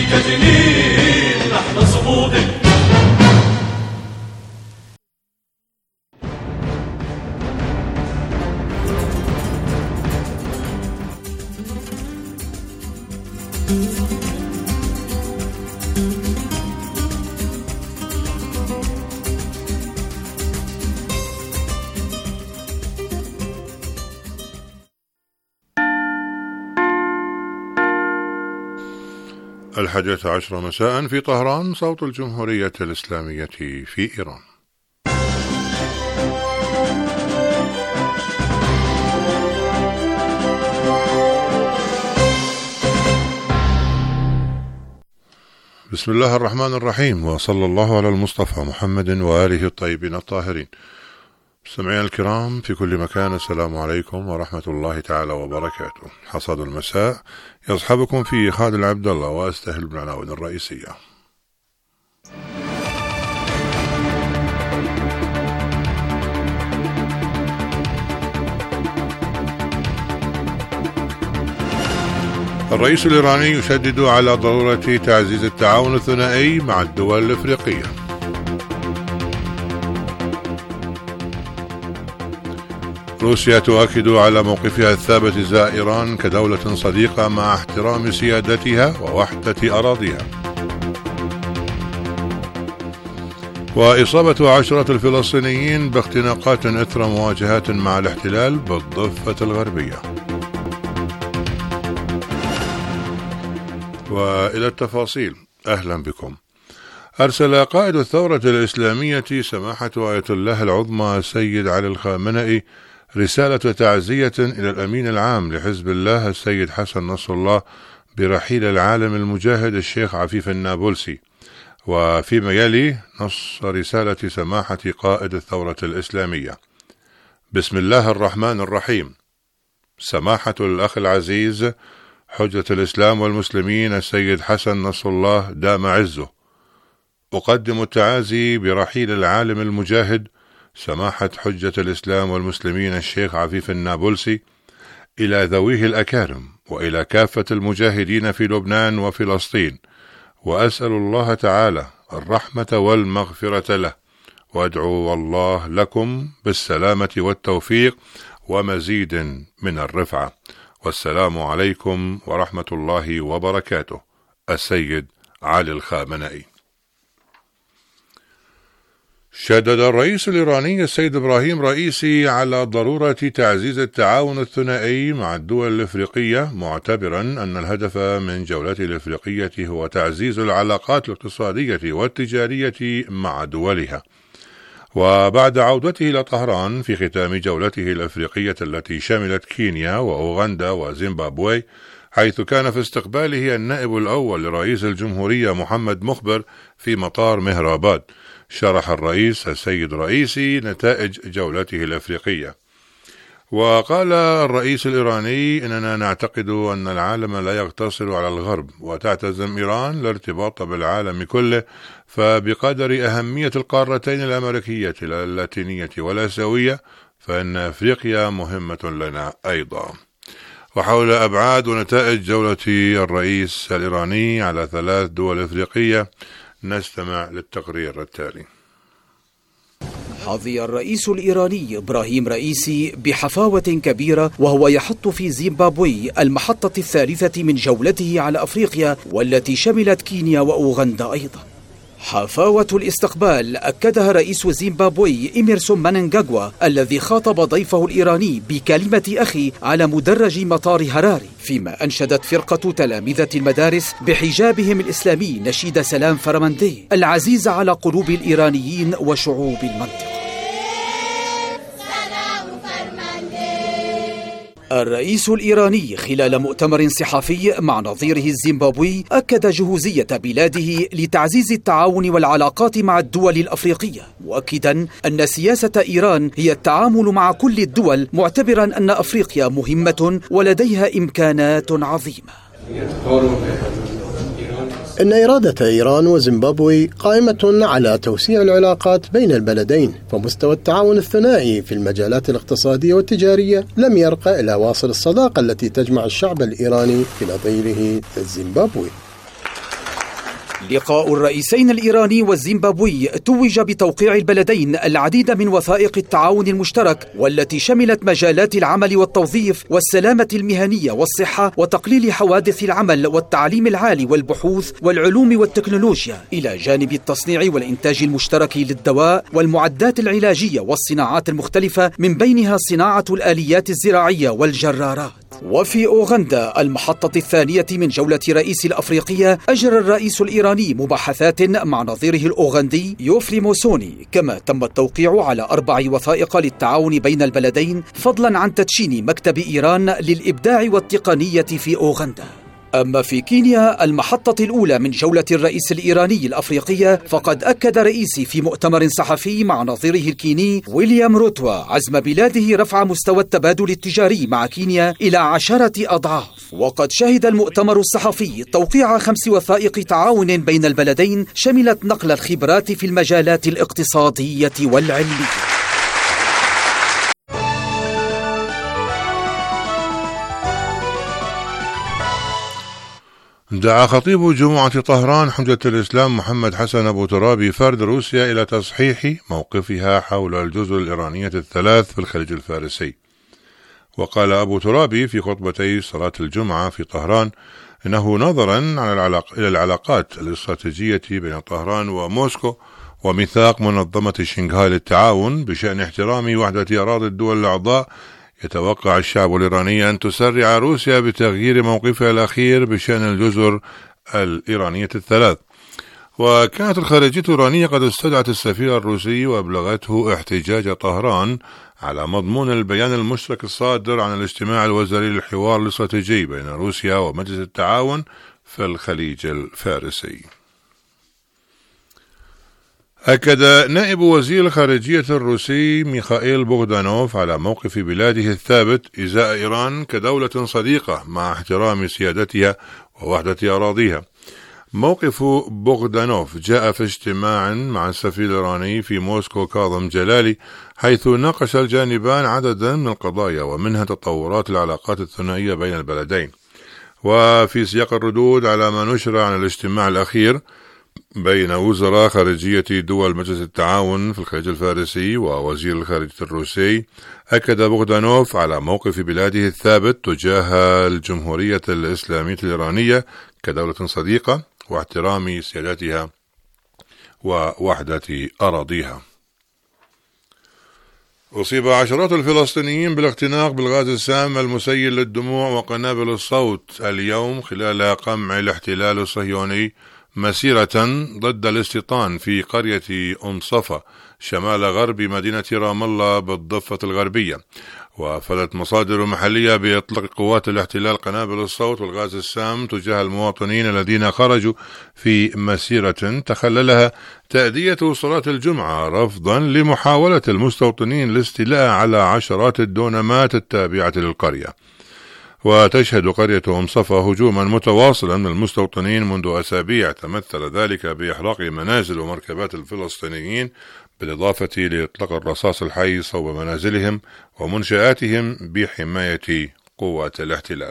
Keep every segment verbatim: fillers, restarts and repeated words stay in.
كجنين لحن صمودك. الحادية عشر مساء في طهران، صوت الجمهورية الإسلامية في إيران. بسم الله الرحمن الرحيم، وصلى الله على المصطفى محمد وآله الطيبين الطاهرين. مستمعينا الكرام في كل مكان، السلام عليكم ورحمة الله تعالى وبركاته. حصاد المساء يصحبكم في خالد العبد الله، واستهل بالعناوين الرئيسية. الرئيس الإيراني يشدد على ضرورة تعزيز التعاون الثنائي مع الدول الإفريقية. روسيا تؤكد على موقفها الثابت ازاء إيران كدولة صديقة مع احترام سيادتها ووحدة أراضيها. وإصابة عشرات الفلسطينيين باختناقات إثر مواجهات مع الاحتلال بالضفة الغربية. وإلى التفاصيل، أهلا بكم. أرسل قائد الثورة الإسلامية سماحة آية الله العظمى السيد علي الخامنئي رسالة تعزية إلى الأمين العام لحزب الله السيد حسن نصر الله برحيل العالم المجاهد الشيخ عفيف النابلسي. وفيما يلي نص رسالة سماحة قائد الثورة الإسلامية: بسم الله الرحمن الرحيم. سماحة الأخ العزيز حجة الإسلام والمسلمين السيد حسن نصر الله دام عزه، أقدم التعازي برحيل العالم المجاهد سماحة حجة الإسلام والمسلمين الشيخ عفيف النابلسي إلى ذويه الأكارم وإلى كافة المجاهدين في لبنان وفلسطين، وأسأل الله تعالى الرحمة والمغفرة له، وأدعو الله لكم بالسلامة والتوفيق ومزيد من الرفعة. والسلام عليكم ورحمة الله وبركاته. السيد علي الخامنئي. شدد الرئيس الإيراني السيد إبراهيم رئيسي على ضرورة تعزيز التعاون الثنائي مع الدول الإفريقية، معتبرا أن الهدف من جولته الإفريقية هو تعزيز العلاقات الاقتصادية والتجارية مع دولها. وبعد عودته إلى طهران في ختام جولته الأفريقية التي شملت كينيا وأوغندا وزيمبابوي، حيث كان في استقباله النائب الأول لرئيس الجمهورية محمد مخبر في مطار مهراباد، شرح الرئيس السيد رئيسي نتائج جولته الأفريقية. وقال الرئيس الإيراني: إننا نعتقد أن العالم لا يقتصر على الغرب، وتعتزم إيران الارتباط بالعالم كله، فبقدر أهمية القارتين الأمريكية اللاتينية والآسيوية فإن أفريقيا مهمة لنا أيضا. وحول أبعاد ونتائج جولة الرئيس الإيراني على ثلاث دول إفريقية نستمع للتقرير التالي. حظي الرئيس الإيراني إبراهيم رئيسي بحفاوة كبيرة وهو يحط في زيمبابوي المحطة الثالثة من جولته على أفريقيا، والتي شملت كينيا وأوغندا أيضا. حفاوة الاستقبال أكدها رئيس زيمبابوي إميرسون مننغاغوا الذي خاطب ضيفه الإيراني بكلمة أخي على مدرج مطار هراري، فيما أنشدت فرقة تلامذة المدارس بحجابهم الإسلامي نشيد سلام فرماندي العزيز على قلوب الإيرانيين وشعوب المنطقة. الرئيس الإيراني خلال مؤتمر صحفي مع نظيره الزيمبابوي أكد جهوزية بلاده لتعزيز التعاون والعلاقات مع الدول الأفريقية، مؤكدا أن سياسة إيران هي التعامل مع كل الدول، معتبرا أن أفريقيا مهمة ولديها إمكانات عظيمة. إن إرادة إيران وزيمبابوي قائمة على توسيع العلاقات بين البلدين، فمستوى التعاون الثنائي في المجالات الاقتصادية والتجارية لم يرقى إلى واصل الصداقة التي تجمع الشعب الإيراني في نظيره الزيمبابوي. لقاء الرئيسين الإيراني والزيمبابوي توج بتوقيع البلدين العديد من وثائق التعاون المشترك، والتي شملت مجالات العمل والتوظيف والسلامة المهنية والصحة وتقليل حوادث العمل والتعليم العالي والبحوث والعلوم والتكنولوجيا، إلى جانب التصنيع والإنتاج المشترك للدواء والمعدات العلاجية والصناعات المختلفة، من بينها صناعة الآليات الزراعية والجرارات. وفي أوغندا المحطة الثانية من جولة رئيس الأفريقية، أجرى الرئيس الإيراني مباحثات مع نظيره الأوغندي يوفري موسوني، كما تم التوقيع على أربع وثائق للتعاون بين البلدين، فضلا عن تدشين مكتب إيران للإبداع والتقنية في أوغندا. أما في كينيا المحطة الأولى من جولة الرئيس الإيراني الأفريقية، فقد أكد رئيسي في مؤتمر صحفي مع نظيره الكيني ويليام روتوا عزم بلاده رفع مستوى التبادل التجاري مع كينيا إلى عشرة أضعاف. وقد شهد المؤتمر الصحفي توقيع خمس وثائق تعاون بين البلدين، شملت نقل الخبرات في المجالات الاقتصادية والعلمية. دعا خطيب جمعة طهران حجة الإسلام محمد حسن أبو ترابي فرد روسيا إلى تصحيح موقفها حول الجزر الإيرانية الثلاث في الخليج الفارسي. وقال أبو ترابي في خطبتي صلاة الجمعة في طهران إنه نظرا على العلاق... إلى العلاقات الاستراتيجية بين طهران وموسكو وميثاق منظمة شنغهاي للتعاون بشأن احترام وحدة أراضي الدول الأعضاء، يتوقع الشعب الإيراني أن تسرع روسيا بتغيير موقفها الأخير بشأن الجزر الإيرانية الثلاث. وكانت الخارجية الإيرانية قد استدعت السفير الروسي وأبلغته احتجاج طهران على مضمون البيان المشترك الصادر عن الاجتماع الوزاري للحوار الاستراتيجي بين روسيا ومجلس التعاون في الخليج الفارسي. أكد نائب وزير الخارجية الروسي ميخائيل بوغدانوف على موقف بلاده الثابت إزاء إيران كدولة صديقة مع احترام سيادتها ووحدة أراضيها. موقف بوغدانوف جاء في اجتماع مع السفير الإيراني في موسكو كاظم جلالي، حيث ناقش الجانبان عددا من القضايا ومنها تطورات العلاقات الثنائية بين البلدين. وفي سياق الردود على ما نشر عن الاجتماع الأخير بين وزراء خارجية دول مجلس التعاون في الخليج الفارسي ووزير الخارجية الروسي، أكد بوغدانوف على موقف بلاده الثابت تجاه الجمهورية الإسلامية الإيرانية كدولة صديقة واحترام سيادتها ووحدة أراضيها. أصيب عشرات الفلسطينيين بالاختناق بالغاز السام المسيل للدموع وقنابل الصوت اليوم خلال قمع الاحتلال الصهيوني مسيرة ضد الاستيطان في قرية أم صفا شمال غرب مدينة رام الله بالضفة الغربية. وأفادت مصادر محلية بإطلاق قوات الاحتلال قنابل الصوت والغاز السام تجاه المواطنين الذين خرجوا في مسيرة تخللها تأدية صلاة الجمعة، رفضا لمحاولة المستوطنين الاستيلاء على عشرات الدونمات التابعة للقرية. وتشهد قرية أم صفا هجوما متواصلا من المستوطنين منذ أسابيع، تمثل ذلك بإحراق منازل ومركبات الفلسطينيين، بالإضافة لإطلاق الرصاص الحي صوب منازلهم ومنشآتهم بحماية قوات الاحتلال.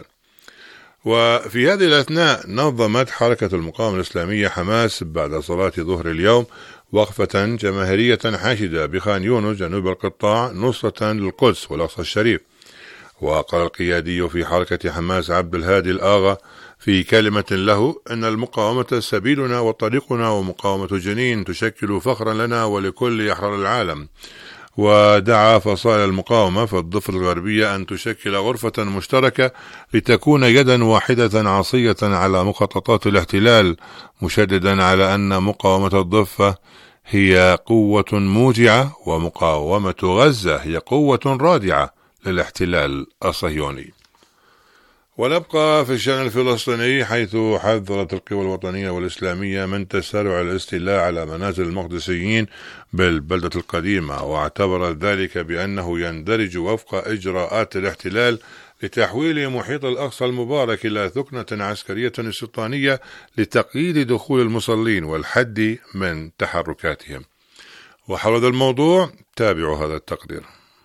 وفي هذه الأثناء نظمت حركة المقاومة الإسلامية حماس بعد صلاة ظهر اليوم وقفة جماهيرية حاشدة بخان يونس جنوب القطاع نصرة للقدس والأقصى الشريف. وقال القيادي في حركة حماس عبد الهادي الآغا في كلمة له إن المقاومة سبيلنا وطريقنا، ومقاومة جنين تشكل فخرا لنا ولكل أحرار العالم. ودعا فصائل المقاومة في الضفة الغربية أن تشكل غرفة مشتركة لتكون يدا واحدة عصية على مخططات الاحتلال، مشددا على أن مقاومة الضفة هي قوة موجعة ومقاومة غزة هي قوة رادعة للاحتلال الصهيوني. ونبقى في الشأن الفلسطيني، حيث حذرت القوى الوطنية والإسلامية من تسارع الاستيلاء على منازل المقدسيين بالبلدة القديمة، واعتبرت ذلك بأنه يندرج وفق إجراءات الاحتلال لتحويل محيط الأقصى المبارك إلى ثكنة عسكرية استيطانية لتقييد دخول المصلين والحد من تحركاتهم. وحول هذا الموضوع تابعوا هذا التقرير.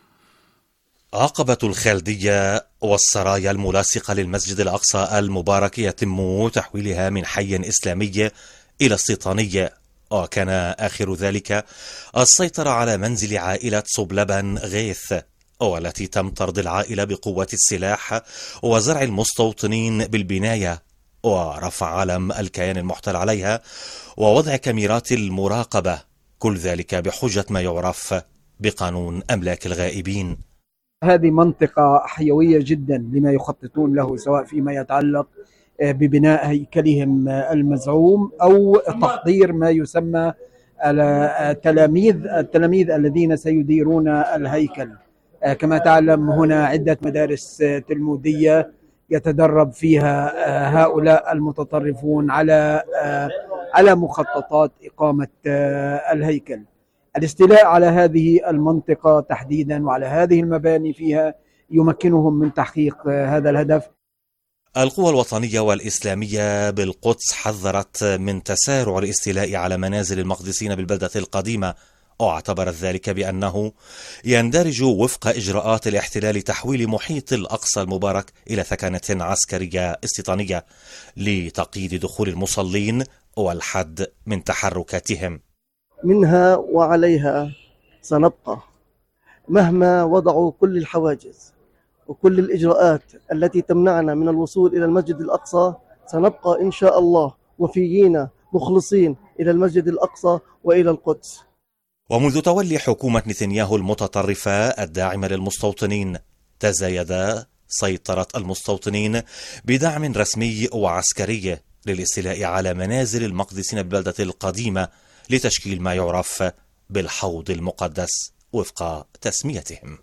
عقبة الخالدية والسرايا الملاصقة للمسجد الأقصى المبارك يتم تحويلها من حي إسلامي إلى السيطانية، وكان آخر ذلك السيطرة على منزل عائلة صبلبن غيث، والتي تم طرد العائلة بقوة السلاح وزرع المستوطنين بالبناية ورفع علم الكيان المحتل عليها ووضع كاميرات المراقبة، كل ذلك بحجة ما يعرف بقانون أملاك الغائبين. هذه منطقة حيوية جدا لما يخططون له، سواء فيما يتعلق ببناء هيكلهم المزعوم أو تحضير ما يسمى التلاميذ التلاميذ الذين سيديرون الهيكل. كما تعلم هنا عدة مدارس تلمودية يتدرب فيها هؤلاء المتطرفون على على مخططات إقامة الهيكل. الاستيلاء على هذه المنطقة تحديدا وعلى هذه المباني فيها يمكنهم من تحقيق هذا الهدف. القوى الوطنية والإسلامية بالقدس حذرت من تسارع الاستيلاء على منازل المقدسين بالبلدة القديمة، واعتبرت ذلك بأنه يندرج وفق إجراءات الاحتلال تحويل محيط الأقصى المبارك إلى ثكنة عسكرية استيطانية لتقييد دخول المصلين والحد من تحركاتهم. منها وعليها سنبقى مهما وضعوا كل الحواجز وكل الإجراءات التي تمنعنا من الوصول إلى المسجد الأقصى. سنبقى إن شاء الله وفيين مخلصين إلى المسجد الأقصى وإلى القدس. ومنذ تولي حكومة نتنياهو المتطرفة الداعمة للمستوطنين، تزايد سيطرة المستوطنين بدعم رسمي وعسكري للاستيلاء على منازل المقدسين بالبلدة القديمة لتشكيل ما يعرف بالحوض المقدس وفق تسميتهم.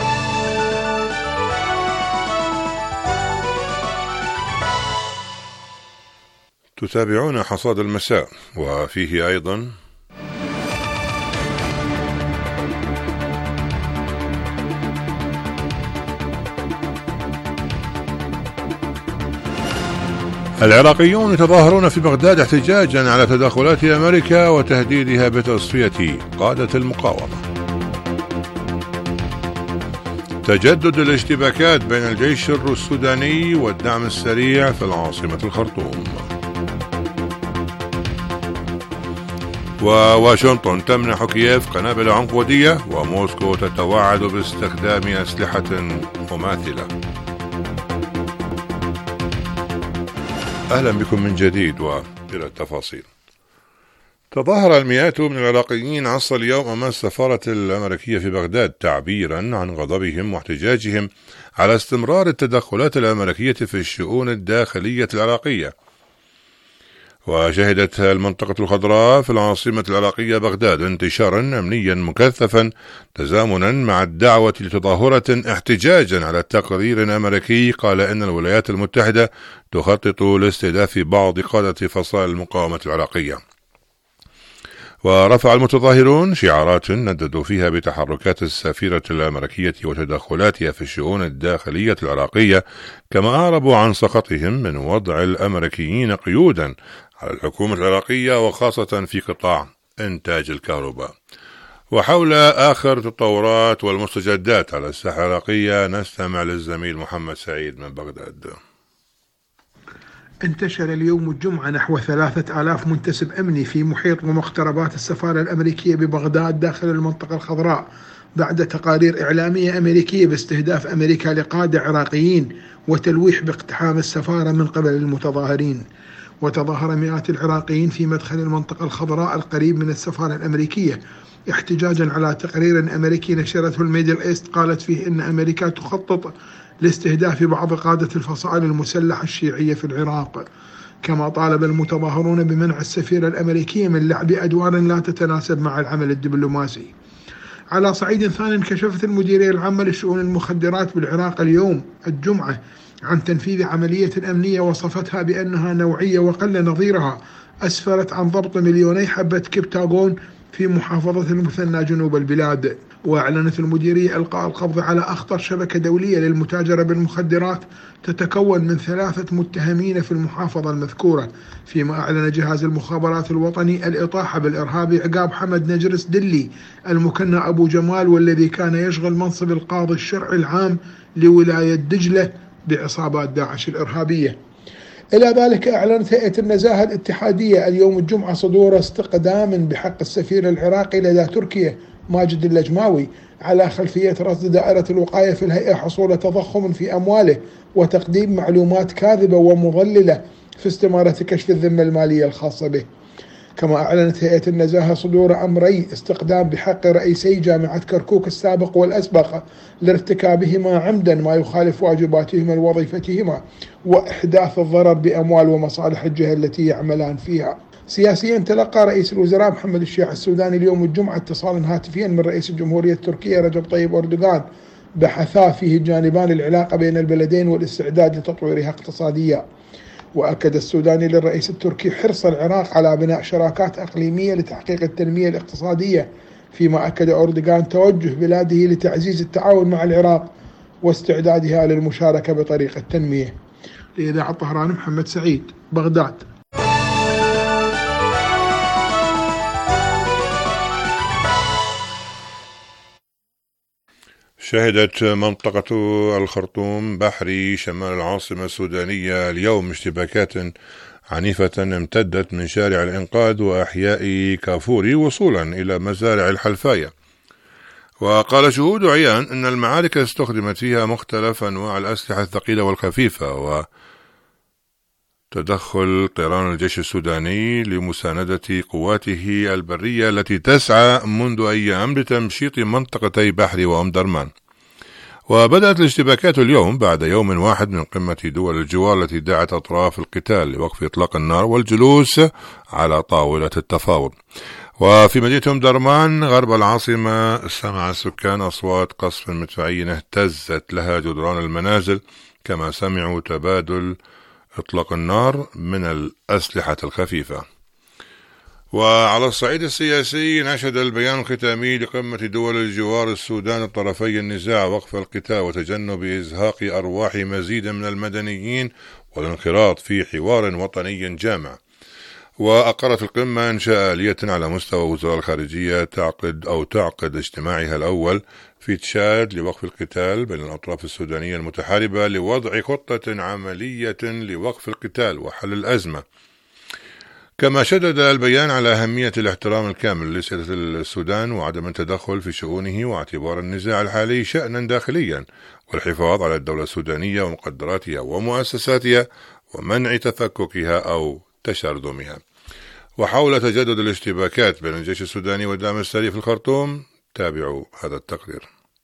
تتابعون حصاد المساء، وفيه أيضا العراقيون يتظاهرون في بغداد احتجاجا على تدخلات أمريكا وتهديدها بتصفية قادة المقاومة. تجدد الاشتباكات بين الجيش السوداني والدعم السريع في العاصمة الخرطوم. وواشنطن تمنح كييف قنابل عنقودية، وموسكو تتوعد باستخدام أسلحة مماثلة. أهلا بكم من جديد وإلى التفاصيل. تظاهر المئات من العراقيين عصر اليوم أمام السفارة الأمريكية في بغداد تعبيرا عن غضبهم واحتجاجهم على استمرار التدخلات الأمريكية في الشؤون الداخلية العراقية. وشهدت المنطقة الخضراء في العاصمة العراقية بغداد انتشارا أمنيا مكثفا تزامنا مع الدعوة لتظاهرة احتجاجا على تقرير أمريكي قال إن الولايات المتحدة تخطط لاستهداف بعض قادة فصائل المقاومة العراقية. ورفع المتظاهرون شعارات نددوا فيها بتحركات السفيرة الأمريكية وتدخلاتها في الشؤون الداخلية العراقية، كما أعربوا عن سخطهم من وضع الأمريكيين قيودا على الحكومة العراقية وخاصة في قطاع إنتاج الكهرباء. وحول آخر التطورات والمستجدات على الساحة العراقية نستمع للزميل محمد سعيد من بغداد. انتشر اليوم الجمعة نحو ثلاثة آلاف منتسب أمني في محيط ومقتربات السفارة الأمريكية ببغداد داخل المنطقة الخضراء بعد تقارير إعلامية أمريكية باستهداف أمريكا لقادة عراقيين وتلويح باقتحام السفارة من قبل المتظاهرين. وتظاهر مئات العراقيين في مدخل المنطقة الخضراء القريب من السفارة الأمريكية احتجاجا على تقرير أمريكي نشرته الميدل إيست قالت فيه أن أمريكا تخطط لاستهداف بعض قادة الفصائل المسلحة الشيعية في العراق. كما طالب المتظاهرون بمنع السفيرة الأمريكية من لعب أدوار لا تتناسب مع العمل الدبلوماسي. على صعيد ثاني، كشفت المديرية العامة لشؤون المخدرات بالعراق اليوم الجمعة عن تنفيذ عملية أمنية وصفتها بأنها نوعية وقل نظيرها، أسفرت عن ضبط مليوني حبة كبتاغون في محافظة المثنى جنوب البلاد. وأعلنت المديرية إلقاء القبض على أخطر شبكة دولية للمتاجرة بالمخدرات تتكون من ثلاثة متهمين في المحافظة المذكورة، فيما أعلن جهاز المخابرات الوطني الإطاحة بالإرهابي عقاب حمد نجرس دلي المكنى أبو جمال، والذي كان يشغل منصب القاضي الشرعي العام لولاية دجلة بعصابات داعش الإرهابية. إلى ذلك أعلنت هيئة النزاهة الاتحادية اليوم الجمعة صدور استقدام بحق السفير العراقي لدى تركيا ماجد اللجماوي على خلفية رصد دائرة الوقاية في الهيئة حصول تضخم في أمواله وتقديم معلومات كاذبة ومضللة في استمارة كشف الذمة المالية الخاصة به. كما أعلنت هيئة النزاهة صدور أمري استقدام بحق رئيسي جامعة كركوك السابق والأسبق لارتكابهما عمدا ما يخالف واجباتهما لوظيفتهما وإحداث الضرر بأموال ومصالح الجهة التي يعملان فيها. سياسيا، تلقى رئيس الوزراء محمد الشيع السوداني اليوم الجمعة اتصالا هاتفيا من رئيس الجمهورية التركية رجب طيب أردوغان بحثا فيه الجانبان العلاقة بين البلدين والاستعداد لتطويرها اقتصاديا. وأكد السوداني للرئيس التركي حرص العراق على بناء شراكات إقليمية لتحقيق التنمية الاقتصادية، فيما أكد أردوغان توجه بلاده لتعزيز التعاون مع العراق واستعدادها للمشاركة بطريق التنمية. لإذاعة طهران، محمد سعيد، بغداد. شهدت منطقة الخرطوم بحري شمال العاصمة السودانية اليوم اشتباكات عنيفة امتدت من شارع الإنقاذ وأحياء كافوري وصولا إلى مزارع الحلفاية. وقال شهود عيان أن المعارك استخدمت فيها مختلف أنواع الأسلحة الثقيلة والخفيفة، وتدخل طيران الجيش السوداني لمساندة قواته البرية التي تسعى منذ أيام لتمشيط منطقتي بحري وأم درمان. وبدأت الاشتباكات اليوم بعد يوم واحد من قمة دول الجوار التي دعت أطراف القتال لوقف إطلاق النار والجلوس على طاولة التفاوض. وفي مدينة أم درمان غرب العاصمة سمع السكان أصوات قصف مدفعي اهتزت لها جدران المنازل، كما سمعوا تبادل إطلاق النار من الأسلحة الخفيفة. وعلى الصعيد السياسي، نشد البيان الختامي لقمة دول الجوار السودان الطرفي النزاع وقف القتال وتجنب إزهاق أرواح مزيد من المدنيين والانخراط في حوار وطني جامع. وأقرت القمة إنشاء آلية على مستوى وزراء الخارجية تعقد أو تعقد اجتماعها الأول في تشاد لوقف القتال بين الأطراف السودانية المتحاربة لوضع خطة عملية لوقف القتال وحل الأزمة. كما شدد البيان على أهمية الاحترام الكامل لسيادة السودان وعدم التدخل في شؤونه، واعتبار النزاع الحالي شأنا داخليا، والحفاظ على الدولة السودانية ومقدراتها ومؤسساتها ومنع تفككها أو تشرذمها. وحول تجدد الاشتباكات بين الجيش السوداني والدعم السريع في الخرطوم، تابعوا هذا التقرير.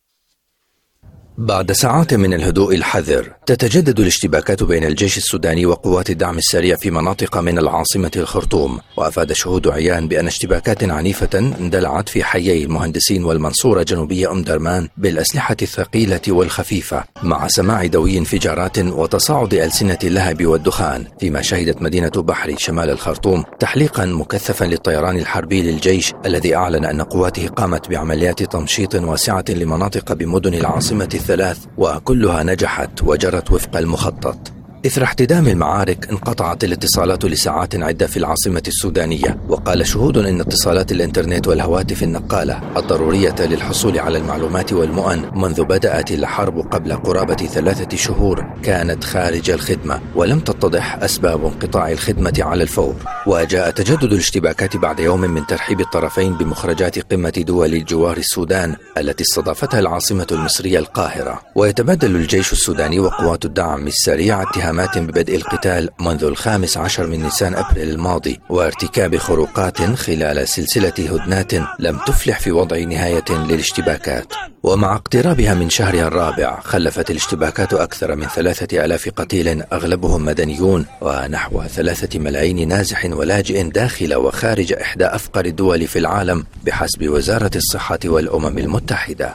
بعد ساعات من الهدوء الحذر تتجدد الاشتباكات بين الجيش السوداني وقوات الدعم السريع في مناطق من العاصمة الخرطوم. وأفاد شهود عيان بأن اشتباكات عنيفة اندلعت في حيي المهندسين والمنصورة جنوبية أم درمان بالأسلحة الثقيلة والخفيفة، مع سماع دوي انفجارات وتصاعد ألسنة اللهب والدخان، فيما شهدت مدينة بحري شمال الخرطوم تحليقا مكثفا للطيران الحربي للجيش الذي أعلن أن قواته قامت بعمليات تمشيط واسعة لمناطق بمدن العاصمة الثلاث، وكلها نجحت وجرت وفق المخطط. إثر احتدام المعارك انقطعت الاتصالات لساعات عدة في العاصمة السودانية. وقال شهود أن اتصالات الإنترنت والهواتف النقالة الضرورية للحصول على المعلومات والمؤن منذ بدأت الحرب قبل قرابة ثلاثة شهور كانت خارج الخدمة، ولم تتضح أسباب انقطاع الخدمة على الفور. وجاء تجدد الاشتباكات بعد يوم من ترحيب الطرفين بمخرجات قمة دول الجوار السودان التي استضافتها العاصمة المصرية القاهرة. ويتبادل الجيش السوداني وقوات الدعم السريع اتهامات ببدء القتال منذ الخامس عشر من نيسان أبريل الماضي، وارتكاب خروقات خلال سلسلة هدنات لم تفلح في وضع نهاية للاشتباكات. ومع اقترابها من شهرها الرابع خلفت الاشتباكات أكثر من ثلاثة آلاف قتيل أغلبهم مدنيون، ونحو ثلاثة ملايين نازح ولاجئ داخل وخارج إحدى أفقر الدول في العالم بحسب وزارة الصحة والأمم المتحدة.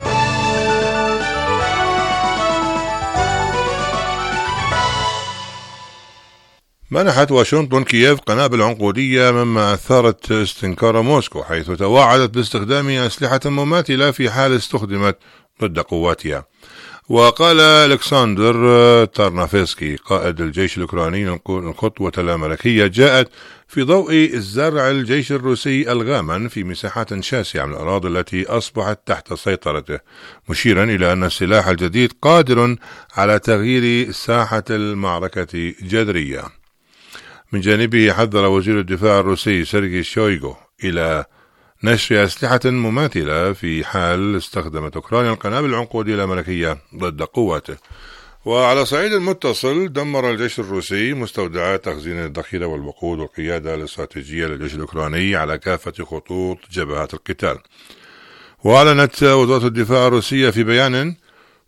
منحت واشنطن كييف قنابل عنقودية، مما أثارت استنكار موسكو، حيث توعدت باستخدام أسلحة مماثلة في حال استخدمت ضد قواتها. وقال ألكسندر تارنافسكي قائد الجيش الأوكراني الخطوة الأمريكية جاءت في ضوء زرع الجيش الروسي الغاما في مساحات شاسعة من الأراضي التي أصبحت تحت سيطرته، مشيرا إلى أن السلاح الجديد قادر على تغيير ساحة المعركة جذريا. من جانبه حذر وزير الدفاع الروسي سيرجي شويغو إلى نشر أسلحة مماثلة في حال استخدمت أوكرانيا القنابل العنقودية الأمريكية ضد قواته. وعلى صعيد المتصل دمر الجيش الروسي مستودعات تخزين الذخيرة والوقود والقيادة الاستراتيجية للجيش الأوكراني على كافة خطوط جبهات القتال. وأعلنت وزارة الدفاع الروسية في بيان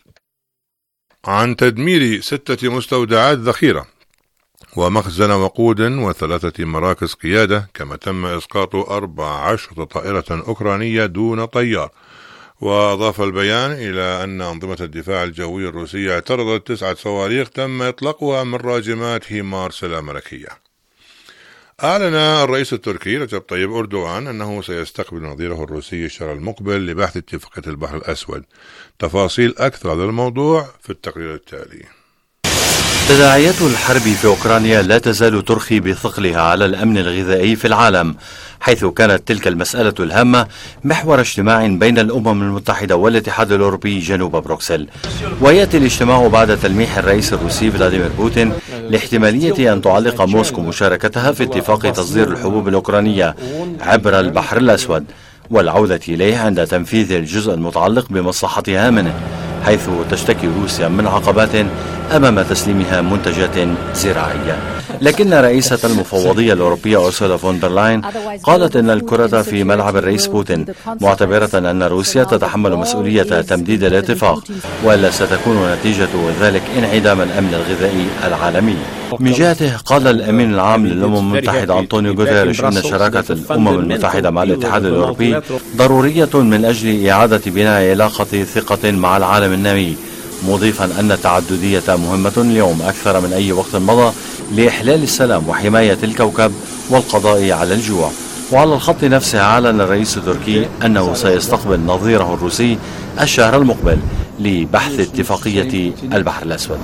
عن تدمير ستة مستودعات ذخيرة ومخزن وقود وثلاثة مراكز قيادة، كما تم إسقاط أربع عشرة طائرة أوكرانية دون طيار. وأضاف البيان إلى أن أنظمة الدفاع الجوي الروسية اعترضت تسعة صواريخ تم إطلاقها من راجمات هيمارس الأمريكية. أعلن الرئيس التركي رجب طيب أردوغان أنه سيستقبل نظيره الروسي الشهر المقبل لبحث اتفاقية البحر الأسود. تفاصيل أكثر هذا الموضوع في التقرير التالي. تداعيات الحرب في أوكرانيا لا تزال ترخي بثقلها على الأمن الغذائي في العالم، حيث كانت تلك المسألة الهامة محور اجتماع بين الأمم المتحدة والاتحاد الأوروبي جنوب بروكسل. ويأتي الاجتماع بعد تلميح الرئيس الروسي فلاديمير بوتين لاحتمالية أن تعلق موسكو مشاركتها في اتفاق تصدير الحبوب الأوكرانية عبر البحر الأسود، والعودة إليه عند تنفيذ الجزء المتعلق بمصلحتها منه، حيث تشتكي روسيا من عقبات أمام تسليمها منتجات زراعية. لكن رئيسة المفوضية الأوروبية أورسولا فون دير لاين قالت أن الكرة في ملعب الرئيس بوتين، معتبرة أن روسيا تتحمل مسؤولية تمديد الاتفاق، وإلا ستكون نتيجة ذلك انعدام الأمن الغذائي العالمي. من جهته قال الأمين العام للأمم المتحدة أنطونيو غوتيريش أن شراكة الأمم المتحدة مع الاتحاد الأوروبي ضرورية من أجل إعادة بناء علاقة ثقة مع العالم النامي، مضيفا أن التعددية مهمة اليوم أكثر من أي وقت مضى لإحلال السلام وحماية الكوكب والقضاء على الجوع. وعلى الخط نفسه أعلن الرئيس التركي أنه سيستقبل نظيره الروسي الشهر المقبل لبحث اتفاقية البحر الأسود.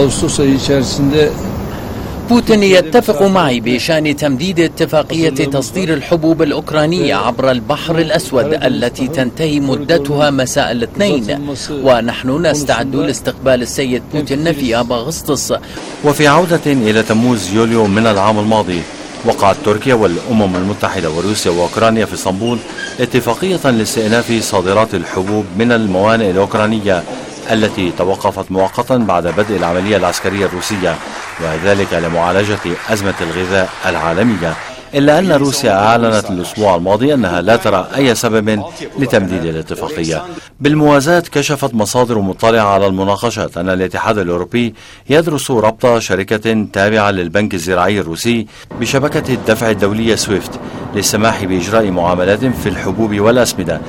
بوتين يتفق معي بشأن تمديد اتفاقية تصدير الحبوب الأوكرانية عبر البحر الأسود التي تنتهي مدتها مساء الاثنين، ونحن نستعد لاستقبال السيد بوتين في آب أغسطس. وفي عودة إلى تموز يوليو من العام الماضي، وقعت تركيا والأمم المتحدة وروسيا وأوكرانيا في اسطنبول اتفاقية لاستئناف صادرات الحبوب من الموانئ الأوكرانية التي توقفت مؤقتا بعد بدء العملية العسكرية الروسية، وذلك لمعالجة أزمة الغذاء العالمية. إلا أن روسيا أعلنت الأسبوع الماضي أنها لا ترى أي سبب لتمديد الاتفاقية. بالموازاة كشفت مصادر مطلعة على المناقشات أن الاتحاد الأوروبي يدرس ربط شركة تابعة للبنك الزراعي الروسي بشبكة الدفع الدولية سويفت للسماح بإجراء معاملات في الحبوب والأسمدة.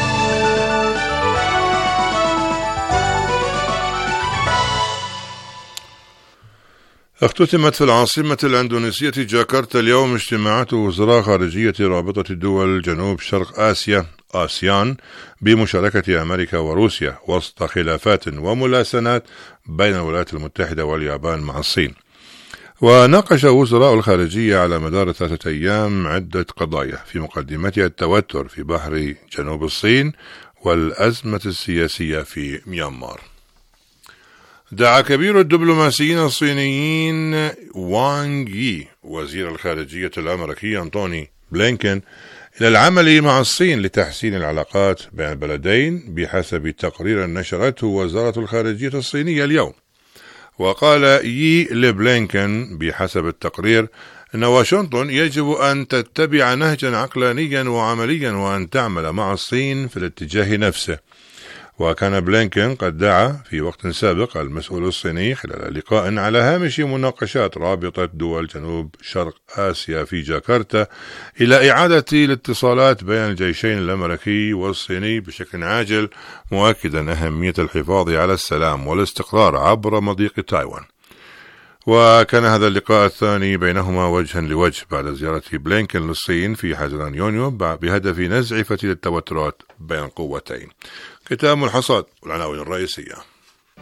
اختتمت في العاصمة الأندونيسية جاكرتا اليوم اجتماعات وزراء خارجية رابطة الدول جنوب شرق آسيا آسيان بمشاركة أمريكا وروسيا وسط خلافات وملاسنات بين الولايات المتحدة واليابان مع الصين. وناقش وزراء الخارجية على مدار ثلاثة أيام عدة قضايا في مقدمتها التوتر في بحر جنوب الصين والأزمة السياسية في ميانمار. دعا كبير الدبلوماسيين الصينيين وانغ يي وزير الخارجية الأمريكي أنتوني بلينكن إلى العمل مع الصين لتحسين العلاقات بين البلدين بحسب تقرير نشرته وزارة الخارجية الصينية اليوم. وقال يي لبلينكن بحسب التقرير أن واشنطن يجب أن تتبع نهجا عقلانيا وعمليا وأن تعمل مع الصين في الاتجاه نفسه. وكان بلينكن قد دعا في وقت سابق المسؤول الصيني خلال لقاء على هامش مناقشات رابطة دول جنوب شرق آسيا في جاكرتا إلى إعادة الاتصالات بين الجيشين الأمريكي والصيني بشكل عاجل، مؤكدا أهمية الحفاظ على السلام والاستقرار عبر مضيق تايوان. وكان هذا اللقاء الثاني بينهما وجها لوجه بعد زيارة بلينكن للصين في حزيران يونيو بهدف نزع فتيل التوترات بين القوتين. ختام الحصاد والعناوين الرئيسية.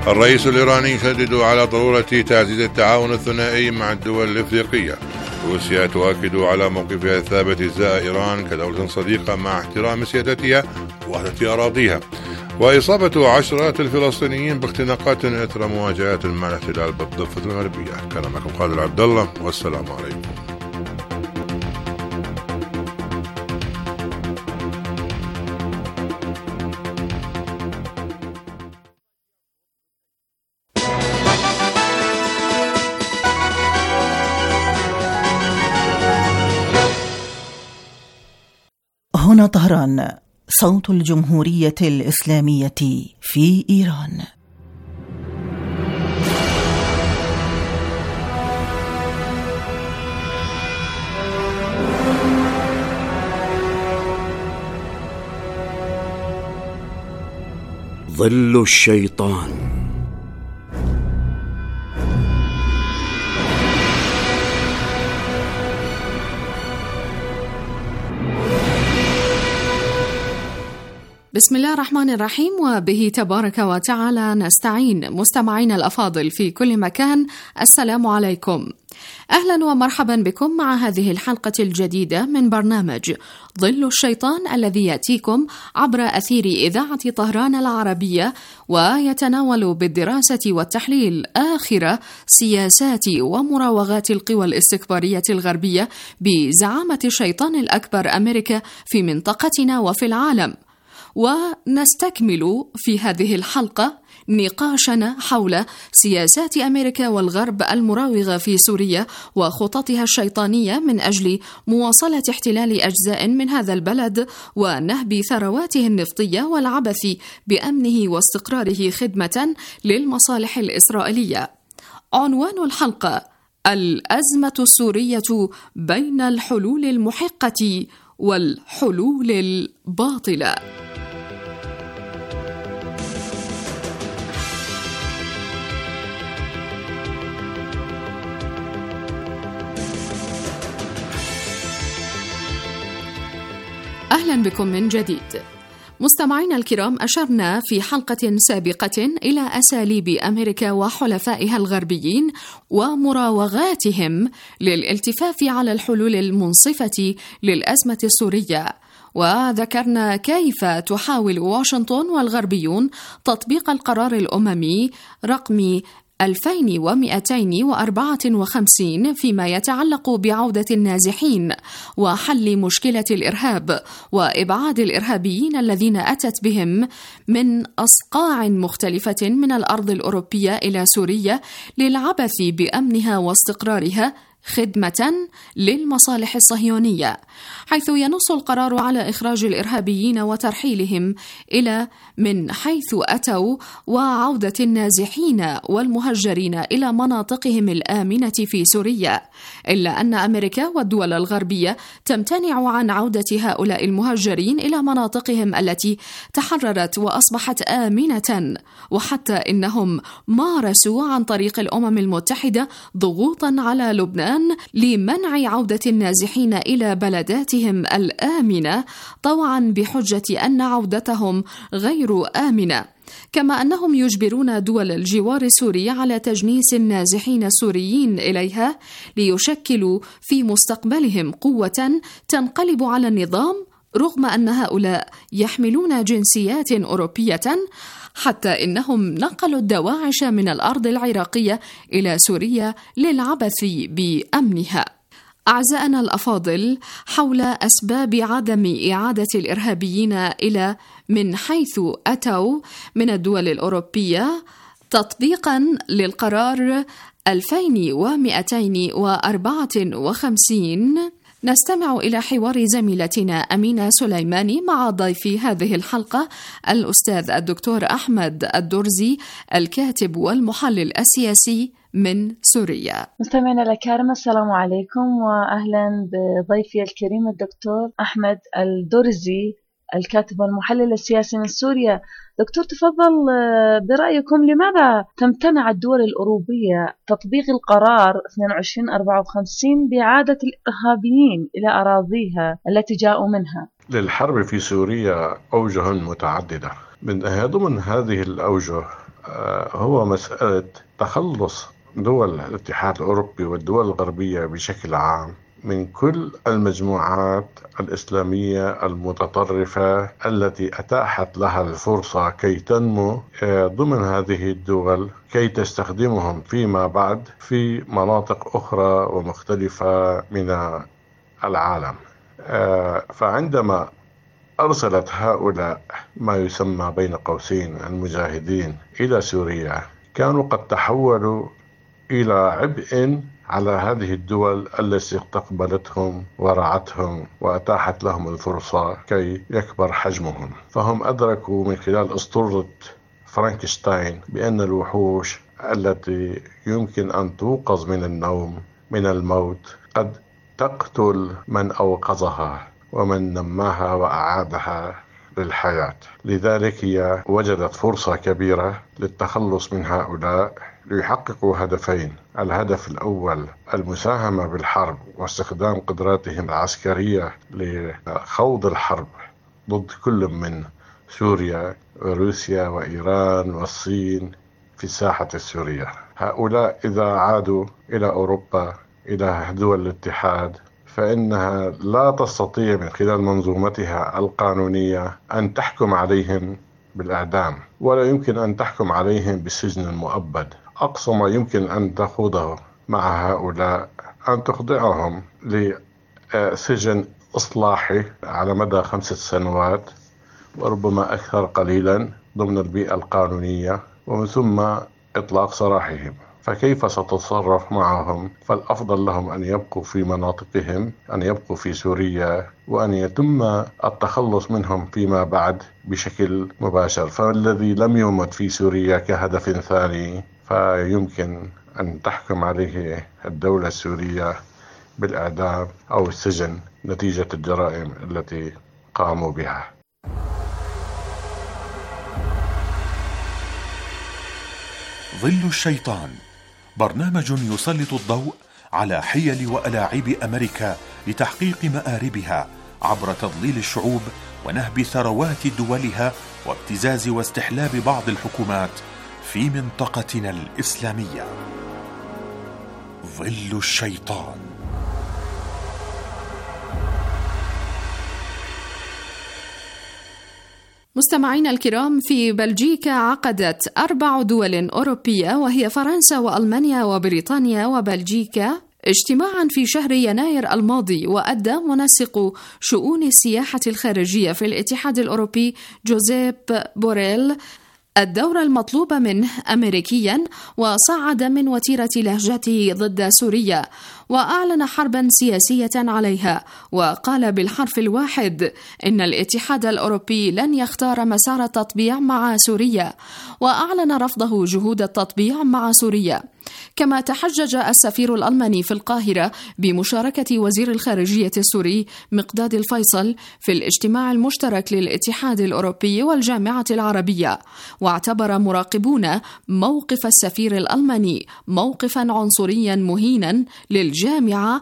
الرئيس الإيراني يشدد على ضرورة تعزيز التعاون الثنائي مع الدول الإفريقية. روسيا تؤكد على موقفها الثابت إزاء إيران كدولة صديقة مع احترام سيادتها ووحدة أراضيها. وإصابة عشرات الفلسطينيين باختناقات إثر مواجهات مع الاحتلال بالضفة الغربية. كان معكم خالد عبد الله، والسلام عليكم. هنا طهران، صوت الجمهورية الإسلامية في إيران. ظل الشيطان. بسم الله الرحمن الرحيم، وبه تبارك وتعالى نستعين. مستمعين الأفاضل في كل مكان، السلام عليكم، أهلا ومرحبا بكم مع هذه الحلقة الجديدة من برنامج ظل الشيطان، الذي يأتيكم عبر أثير إذاعة طهران العربية، ويتناول بالدراسة والتحليل آخر سياسات ومراوغات القوى الاستكبارية الغربية بزعامة الشيطان الأكبر أمريكا في منطقتنا وفي العالم. ونستكمل في هذه الحلقة نقاشنا حول سياسات أمريكا والغرب المراوغة في سوريا وخططها الشيطانية من أجل مواصلة احتلال أجزاء من هذا البلد ونهب ثرواته النفطية والعبث بأمنه واستقراره خدمة للمصالح الإسرائيلية. عنوان الحلقة: الأزمة السورية بين الحلول المحقة والحلول الباطلة. أهلا بكم من جديد. مستمعينا الكرام، أشرنا في حلقة سابقة إلى أساليب أمريكا وحلفائها الغربيين ومراوغاتهم للالتفاف على الحلول المنصفة للأزمة السورية، وذكرنا كيف تحاول واشنطن والغربيون تطبيق القرار الأممي رقم ألفين ومئتين وأربعة وخمسين فيما يتعلق بعودة النازحين وحل مشكلة الإرهاب وإبعاد الإرهابيين الذين أتت بهم من أصقاع مختلفة من الأرض الأوروبية إلى سوريا للعبث بأمنها واستقرارها خدمة للمصالح الصهيونية، حيث ينص القرار على إخراج الإرهابيين وترحيلهم إلى من حيث أتوا وعودة النازحين والمهجرين إلى مناطقهم الآمنة في سوريا، إلا أن أمريكا والدول الغربية تمتنع عن عودة هؤلاء المهجرين إلى مناطقهم التي تحررت وأصبحت آمنة، وحتى إنهم مارسوا عن طريق الأمم المتحدة ضغوطا على لبنان لمنع عودة النازحين إلى بلداتهم الآمنة طوعا بحجة أن عودتهم غير آمنة، كما أنهم يجبرون دول الجوار السوري على تجنيس النازحين السوريين إليها ليشكلوا في مستقبلهم قوة تنقلب على النظام، رغم أن هؤلاء يحملون جنسيات أوروبية، حتى إنهم نقلوا الدواعش من الأرض العراقية إلى سوريا للعبث بأمنها. أعزائنا الأفاضل، حول أسباب عدم إعادة الإرهابيين إلى من حيث أتوا من الدول الأوروبية تطبيقا للقرار ألفين ومئتين وأربعة وخمسين، نستمع إلى حوار زميلتنا أمينة سليماني مع ضيف هذه الحلقة الأستاذ الدكتور أحمد الدرزي، الكاتب والمحلل السياسي من سوريا. مستمعينا الكرام، السلام عليكم وأهلا بضيفي الكريم الدكتور أحمد الدرزي، الكاتب والمحلل السياسي من سوريا. دكتور، تفضل برأيكم لماذا تمتنع الدول الأوروبية تطبيق القرار اثنين وعشرين أربعة وخمسين بإعادة الإرهابيين إلى أراضيها التي جاءوا منها؟ للحرب في سوريا أوجه متعددة، من ضمن هذه الأوجه هو مسألة تخلص دول الاتحاد الأوروبي والدول الغربية بشكل عام من كل المجموعات الإسلامية المتطرفة التي أتاحت لها الفرصة كي تنمو ضمن هذه الدول، كي تستخدمهم فيما بعد في مناطق أخرى ومختلفة من العالم. فعندما أرسلت هؤلاء ما يسمى بين قوسين المجاهدين إلى سوريا، كانوا قد تحولوا إلى عبء على هذه الدول التي استقبلتهم ورعتهم وأتاحت لهم الفرصة كي يكبر حجمهم. فهم أدركوا من خلال أسطورة فرانكشتاين بأن الوحوش التي يمكن أن توقظ من النوم من الموت قد تقتل من أوقظها ومن نماها وأعادها للحياة. لذلك هي وجدت فرصة كبيرة للتخلص من هؤلاء ليحققوا هدفين: الهدف الأول المساهمة بالحرب واستخدام قدراتهم العسكرية لخوض الحرب ضد كل من سوريا وروسيا وإيران والصين في الساحة السورية. هؤلاء إذا عادوا إلى أوروبا إلى دول الاتحاد فإنها لا تستطيع من خلال منظومتها القانونية أن تحكم عليهم بالإعدام، ولا يمكن أن تحكم عليهم بالسجن المؤبد. أقصى ما يمكن أن تخوضه مع هؤلاء أن تخضعهم لسجن إصلاحي على مدى خمسة سنوات وربما أكثر قليلا ضمن البيئة القانونية، ومن ثم إطلاق سراحهم. فكيف ستتصرف معهم؟ فالأفضل لهم أن يبقوا في مناطقهم، أن يبقوا في سوريا، وأن يتم التخلص منهم فيما بعد بشكل مباشر. فالذي لم يمت في سوريا كهدف ثاني فيمكن أن تحكم عليه الدولة السورية بالإعدام أو السجن نتيجة الجرائم التي قاموا بها. ظل الشيطان برنامج يسلط الضوء على حيل وألاعيب أمريكا لتحقيق مآربها عبر تضليل الشعوب ونهب ثروات دولها وابتزاز واستحلاب بعض الحكومات في منطقتنا الإسلامية. ظل الشيطان. مستمعينا الكرام، في بلجيكا عقدت أربع دول أوروبية وهي فرنسا وألمانيا وبريطانيا وبلجيكا اجتماعا في شهر يناير الماضي، وأدى منسق شؤون السياحة الخارجية في الاتحاد الأوروبي جوزيب بوريل الدور المطلوب منه أمريكيا، وصعد من وتيرة لهجته ضد سوريا وأعلن حربا سياسية عليها، وقال بالحرف الواحد إن الاتحاد الأوروبي لن يختار مسار التطبيع مع سوريا، وأعلن رفضه جهود التطبيع مع سوريا. كما تحجج السفير الألماني في القاهرة بمشاركة وزير الخارجية السوري مقداد الفيصل في الاجتماع المشترك للاتحاد الأوروبي والجامعة العربية، واعتبر مراقبون موقف السفير الألماني موقفا عنصريا مهينا للجامعة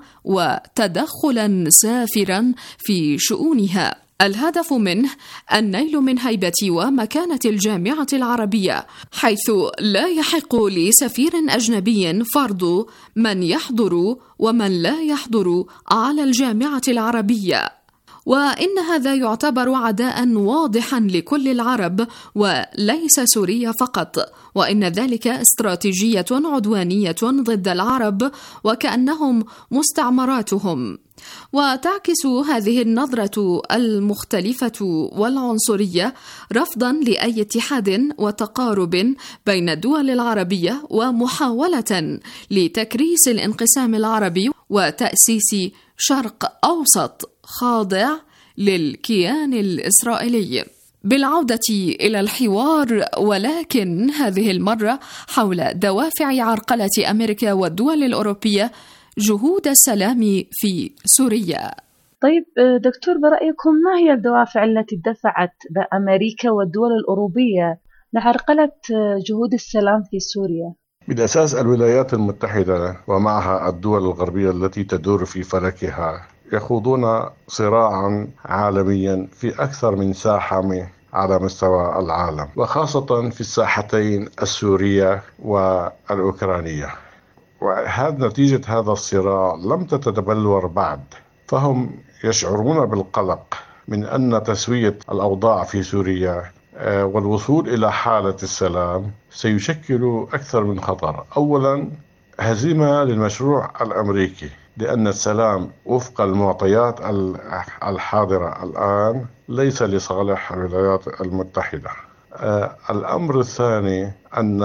وتدخلا سافرا في شؤونها. الهدف منه النيل من هيبة ومكانة الجامعة العربية، حيث لا يحق لسفير أجنبي فرض من يحضر ومن لا يحضر على الجامعة العربية، وإن هذا يعتبر عداء واضحا لكل العرب وليس سوريا فقط، وإن ذلك استراتيجية عدوانية ضد العرب وكأنهم مستعمراتهم. وتعكس هذه النظرة المختلفة والعنصرية رفضا لأي اتحاد وتقارب بين الدول العربية ومحاولة لتكريس الانقسام العربي وتأسيس شرق أوسط خاضع للكيان الإسرائيلي. بالعودة إلى الحوار، ولكن هذه المرة حول دوافع عرقلة أمريكا والدول الأوروبية جهود السلام في سوريا. طيب دكتور، برأيكم ما هي الدوافع التي دفعت بأمريكا والدول الأوروبية لعرقلة جهود السلام في سوريا؟ بالأساس الولايات المتحدة ومعها الدول الغربية التي تدور في فلكها يخوضون صراعا عالميا في أكثر من ساحة على مستوى العالم، وخاصة في الساحتين السورية والأوكرانية. وهذا نتيجة هذا الصراع لم تتبلور بعد، فهم يشعرون بالقلق من أن تسوية الأوضاع في سوريا والوصول إلى حالة السلام سيشكل أكثر من خطر. أولا، هزيمة للمشروع الأمريكي، لأن السلام وفق المعطيات الحاضرة الآن ليس لصالح الولايات المتحدة. الأمر الثاني أن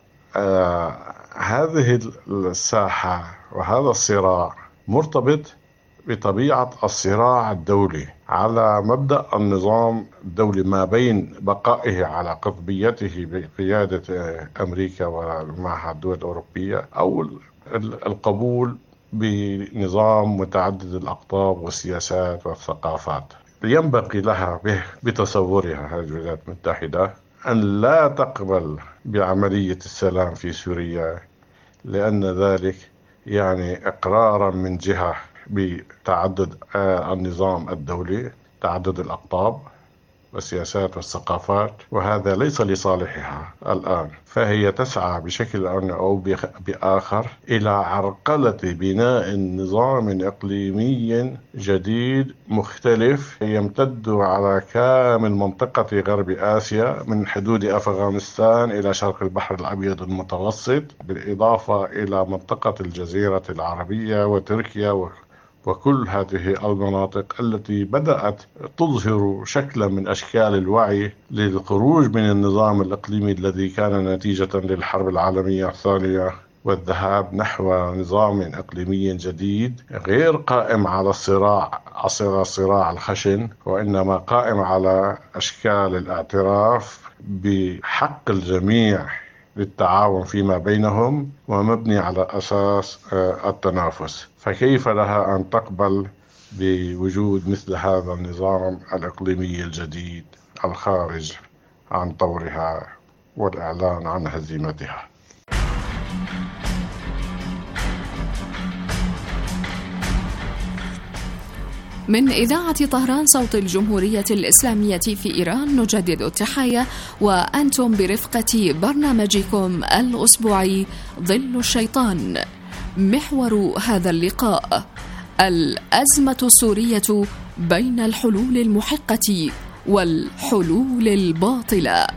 هذه الساحة وهذا الصراع مرتبط بطبيعة الصراع الدولي على مبدأ النظام الدولي ما بين بقائه على قطبيته بقيادة أمريكا ومعها الدول الأوروبية، أو القبول بنظام متعدد الأقطاب والسياسات والثقافات. ينبغي لها بتصورها هذه الولايات المتحدة أن لا تقبل بعملية السلام في سوريا، لأن ذلك يعني إقرارا من جهة بتعدد النظام الدولي، تعدد الأقطاب والسياسات والثقافات، وهذا ليس لصالحها الآن. فهي تسعى بشكل أو بآخر إلى عرقلة بناء نظام إقليمي جديد مختلف يمتد على كامل منطقة غرب آسيا من حدود أفغانستان إلى شرق البحر الأبيض المتوسط، بالإضافة إلى منطقة الجزيرة العربية وتركيا وكل هذه المناطق التي بدأت تظهر شكلا من أشكال الوعي للخروج من النظام الإقليمي الذي كان نتيجة للحرب العالمية الثانية، والذهاب نحو نظام إقليمي جديد غير قائم على الصراع الصراع الخشن، وإنما قائم على أشكال الاعتراف بحق الجميع للتعاون فيما بينهم ومبني على أساس التنافس. فكيف لها أن تقبل بوجود مثل هذا النظام الإقليمي الجديد الخارج عن طورها والإعلان عن هزيمتها؟ من إذاعة طهران صوت الجمهورية الإسلامية في إيران نجدد التحية، وأنتم برفقة برنامجكم الأسبوعي ظل الشيطان. محور هذا اللقاء: الأزمة السورية بين الحلول المحقة والحلول الباطلة.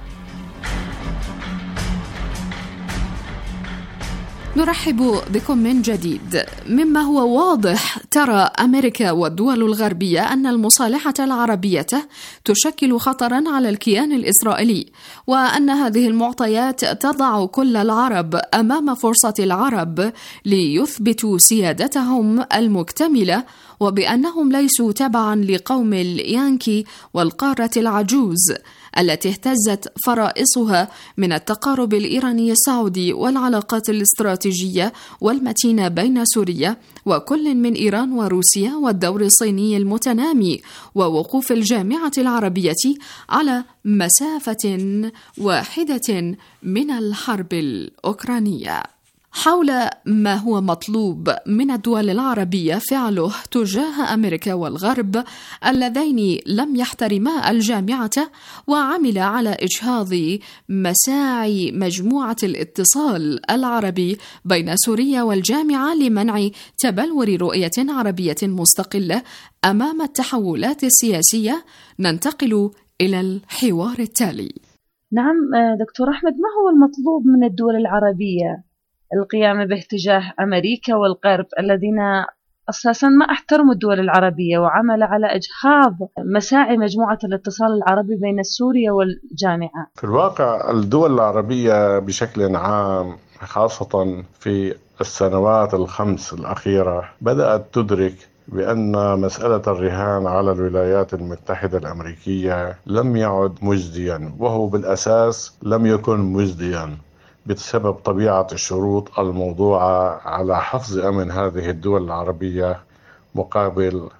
نرحب بكم من جديد. مما هو واضح، ترى أمريكا والدول الغربية أن المصالحة العربية تشكل خطرا على الكيان الإسرائيلي، وأن هذه المعطيات تضع كل العرب أمام فرصة العرب ليثبتوا سيادتهم المكتملة، وبأنهم ليسوا تبعا لقوم اليانكي والقارة العجوز التي اهتزت فرائصها من التقارب الإيراني السعودي والعلاقات الاستراتيجية والمتينة بين سوريا وكل من إيران وروسيا والدور الصيني المتنامي ووقوف الجامعة العربية على مسافة واحدة من الحرب الأوكرانية. حول ما هو مطلوب من الدول العربية فعله تجاه أمريكا والغرب اللذين لم يحترما الجامعة، وعمل على إجهاض مساعي مجموعة الاتصال العربي بين سوريا والجامعة لمنع تبلور رؤية عربية مستقلة أمام التحولات السياسية. ننتقل إلى الحوار التالي. نعم دكتور أحمد، ما هو المطلوب من الدول العربية؟ القيام باحتجاج أمريكا والغرب الذين أساسا ما احترموا الدول العربية، وعمل على إجهاض مساعي مجموعة الاتصال العربي بين سوريا والجامعة. في الواقع الدول العربية بشكل عام، خاصة في السنوات الخمس الأخيرة، بدأت تدرك بأن مسألة الرهان على الولايات المتحدة الأمريكية لم يعد مجديا، وهو بالأساس لم يكن مجديا بسبب طبيعة الشروط الموضوعة على حفظ أمن هذه الدول العربية مقابل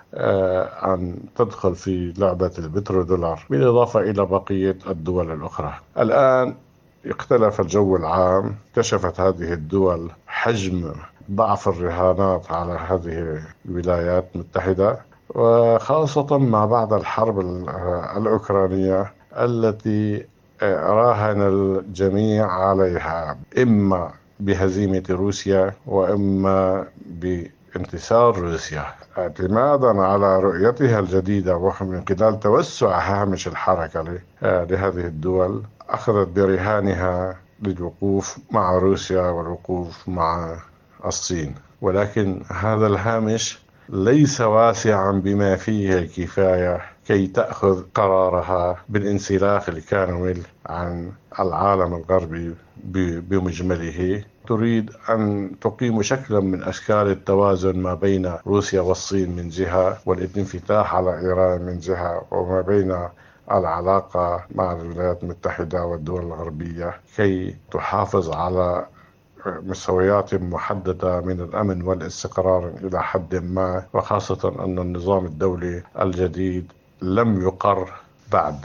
أن تدخل في لعبة البترودولار، بالإضافة إلى بقية الدول الأخرى. الآن اختلف الجو العام، كشفت هذه الدول حجم ضعف الرهانات على هذه الولايات المتحدة، وخاصة ما بعد الحرب الأوكرانية التي راهن الجميع عليها، إما بهزيمة روسيا وإما بانتصار روسيا، اعتمادا على رؤيتها الجديدة ومن خلال توسع هامش الحركة لهذه الدول. أخذت برهانها للوقوف مع روسيا والوقوف مع الصين، ولكن هذا الهامش ليس واسعا بما فيه الكفاية كي تأخذ قرارها بالانسلاخ الكامل عن العالم الغربي بمجمله. تريد أن تقيم شكلا من أشكال التوازن ما بين روسيا والصين من جهة، والانفتاح على إيران من جهة، وما بين العلاقة مع الولايات المتحدة والدول الغربية، كي تحافظ على مستويات محددة من الأمن والاستقرار إلى حد ما، وخاصة أن النظام الدولي الجديد لم يقر بعد.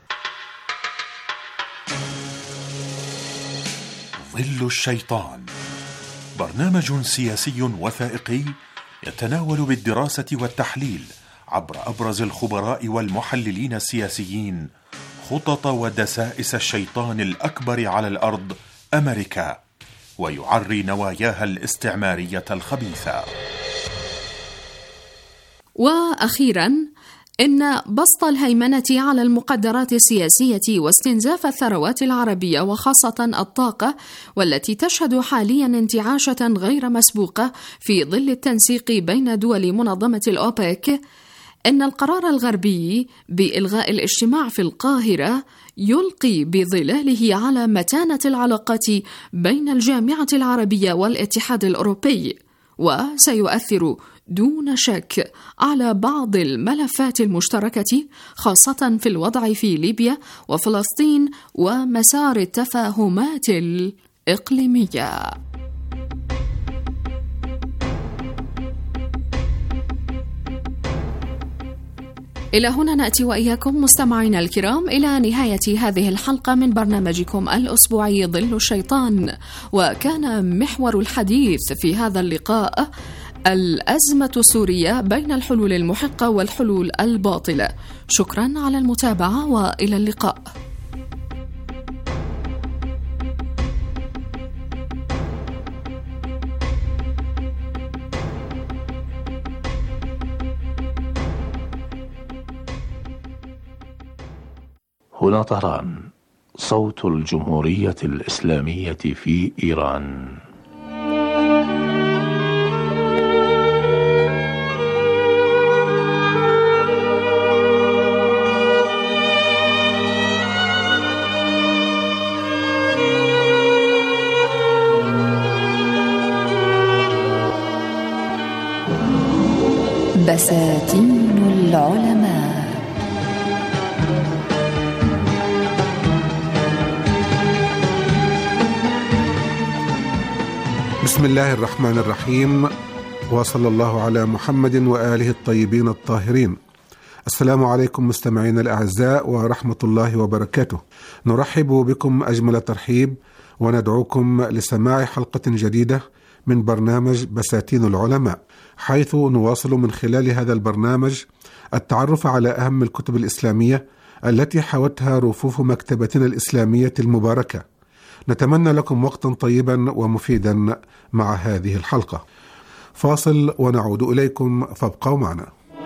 ظل الشيطان، برنامج سياسي وثائقي يتناول بالدراسة والتحليل عبر أبرز الخبراء والمحللين السياسيين خطط ودسائس الشيطان الأكبر على الأرض أمريكا، ويعري نواياها الاستعمارية الخبيثة. وأخيراً، إن بسط الهيمنة على المقدرات السياسية واستنزاف الثروات العربية وخاصة الطاقة، والتي تشهد حاليا انتعاشة غير مسبوقة في ظل التنسيق بين دول منظمة الأوبك، إن القرار الغربي بإلغاء الاجتماع في القاهرة يلقي بظلاله على متانة العلاقات بين الجامعة العربية والاتحاد الأوروبي، وسيؤثر دون شك على بعض الملفات المشتركة، خاصة في الوضع في ليبيا وفلسطين ومسار التفاهمات الإقليمية. إلى هنا نأتي وإياكم مستمعينا الكرام إلى نهاية هذه الحلقة من برنامجكم الأسبوعي ظل الشيطان، وكان محور الحديث في هذا اللقاء الأزمة السورية بين الحلول المحقة والحلول الباطلة. شكرا على المتابعة وإلى اللقاء. هنا طهران، صوت الجمهورية الإسلامية في إيران. بساتين العلماء. بسم الله الرحمن الرحيم، وصلى الله على محمد وآله الطيبين الطاهرين. السلام عليكم مستمعينا الأعزاء ورحمة الله وبركاته. نرحب بكم أجمل ترحيب وندعوكم لسماع حلقة جديدة من برنامج بساتين العلماء، حيث نواصل من خلال هذا البرنامج التعرف على أهم الكتب الإسلامية التي حوتها رفوف مكتبتنا الإسلامية المباركة. نتمنى لكم وقتا طيبا ومفيدا مع هذه الحلقة. فاصل ونعود إليكم، فابقوا معنا.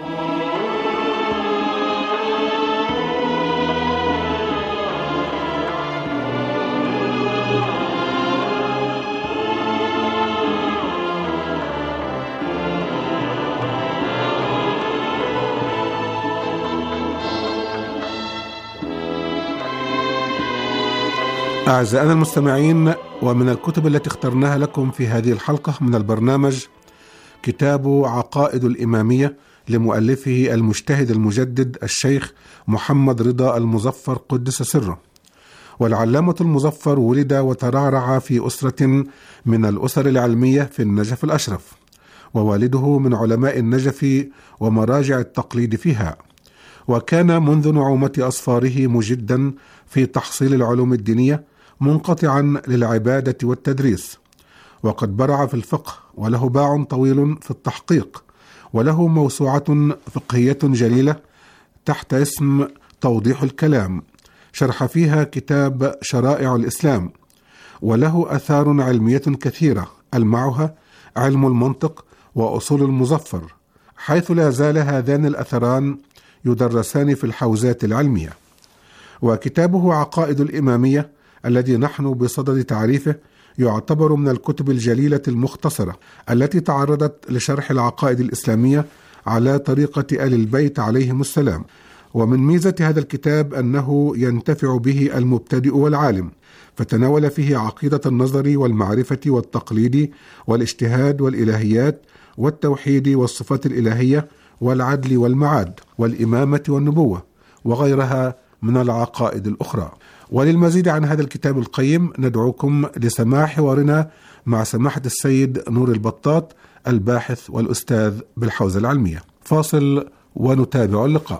أعزائنا المستمعين، ومن الكتب التي اخترناها لكم في هذه الحلقة من البرنامج كتاب عقائد الإمامية لمؤلفه المجتهد المجدد الشيخ محمد رضا المظفر قدس سره. والعلامة المظفر ولد وترعرع في أسرة من الأسر العلمية في النجف الأشرف، ووالده من علماء النجف ومراجع التقليد فيها، وكان منذ نعومة أصفاره مجدا في تحصيل العلوم الدينية منقطعا للعبادة والتدريس، وقد برع في الفقه وله باع طويل في التحقيق، وله موسوعة فقهية جليلة تحت اسم توضيح الكلام، شرح فيها كتاب شرائع الإسلام، وله آثار علمية كثيرة ألمعها علم المنطق وأصول المظفر، حيث لا زال هذان الأثران يدرسان في الحوزات العلمية. وكتابه عقائد الإمامية الذي نحن بصدد تعريفه يعتبر من الكتب الجليلة المختصرة التي تعرضت لشرح العقائد الإسلامية على طريقة آل البيت عليهم السلام. ومن ميزة هذا الكتاب أنه ينتفع به المبتدئ والعالم، فتناول فيه عقيدة النظر والمعرفة والتقليد والاجتهاد والإلهيات والتوحيد والصفات الإلهية والعدل والمعاد والإمامة والنبوة وغيرها من العقائد الأخرى. وللمزيد عن هذا الكتاب القيم ندعوكم لسماع حوارنا مع سماحة السيد نور البطاط الباحث والأستاذ بالحوزة العلمية. فاصل ونتابع اللقاء.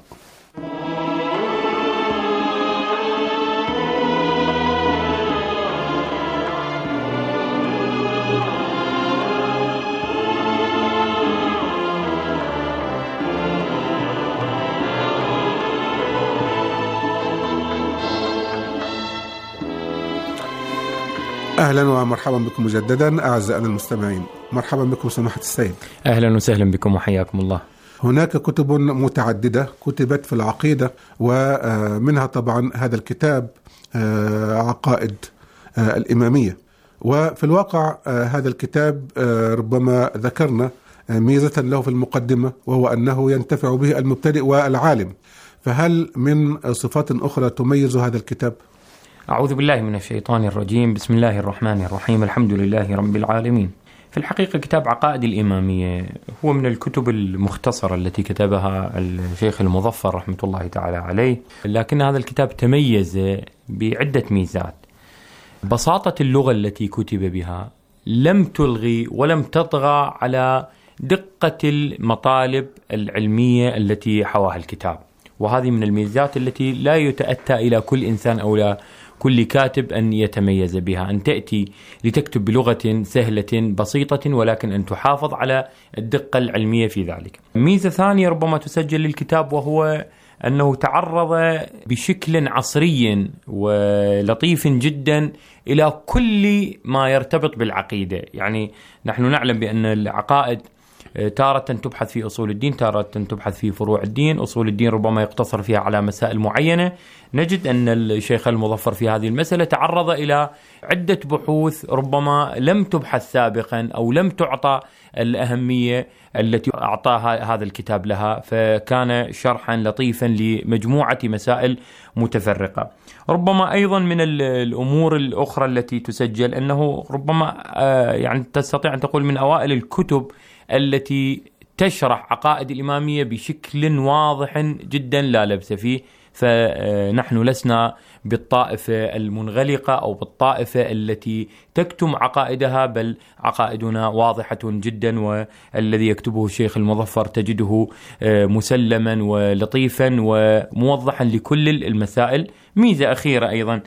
أهلا ومرحبا بكم مجددا أعزائنا المستمعين. مرحبا بكم سماحة السيد. أهلا وسهلا بكم وحياكم الله. هناك كتب متعددة كتبت في العقيدة، ومنها طبعا هذا الكتاب عقائد الإمامية. وفي الواقع هذا الكتاب ربما ذكرنا ميزة له في المقدمة، وهو أنه ينتفع به المبتدئ والعالم. فهل من صفات أخرى تميز هذا الكتاب؟ أعوذ بالله من الشيطان الرجيم. بسم الله الرحمن الرحيم. الحمد لله رب العالمين. في الحقيقة كتاب عقائد الإمامية هو من الكتب المختصرة التي كتبها الشيخ المظفر رحمة الله تعالى عليه، لكن هذا الكتاب تميز بعدة ميزات. بساطة اللغة التي كتب بها لم تلغي ولم تطغى على دقة المطالب العلمية التي حواها الكتاب، وهذه من الميزات التي لا يتأتى إلى كل إنسان أو لا كل كاتب أن يتميز بها، أن تأتي لتكتب بلغة سهلة بسيطة ولكن أن تحافظ على الدقة العلمية في ذلك. ميزة ثانية ربما تسجل للكتاب، وهو أنه تعرض بشكل عصري ولطيف جدا إلى كل ما يرتبط بالعقيدة. يعني نحن نعلم بأن العقائد تارة تبحث في أصول الدين، تارة تبحث في فروع الدين. أصول الدين ربما يقتصر فيها على مسائل معينة. نجد أن الشيخ المظفر في هذه المسألة تعرض إلى عدة بحوث ربما لم تبحث سابقا أو لم تعطى الأهمية التي أعطاها هذا الكتاب لها، فكان شرحا لطيفا لمجموعة مسائل متفرقة. ربما أيضا من الأمور الأخرى التي تسجل أنه ربما يعني تستطيع أن تقول من أوائل الكتب التي تشرح عقائد الإمامية بشكل واضح جدا لا لبس فيه. فنحن لسنا بالطائفة المنغلقة أو بالطائفة التي تكتم عقائدها، بل عقائدنا واضحة جدا، والذي يكتبه الشيخ المظفر تجده مسلما ولطيفا وموضحا لكل المسائل. ميزة أخيرة أيضا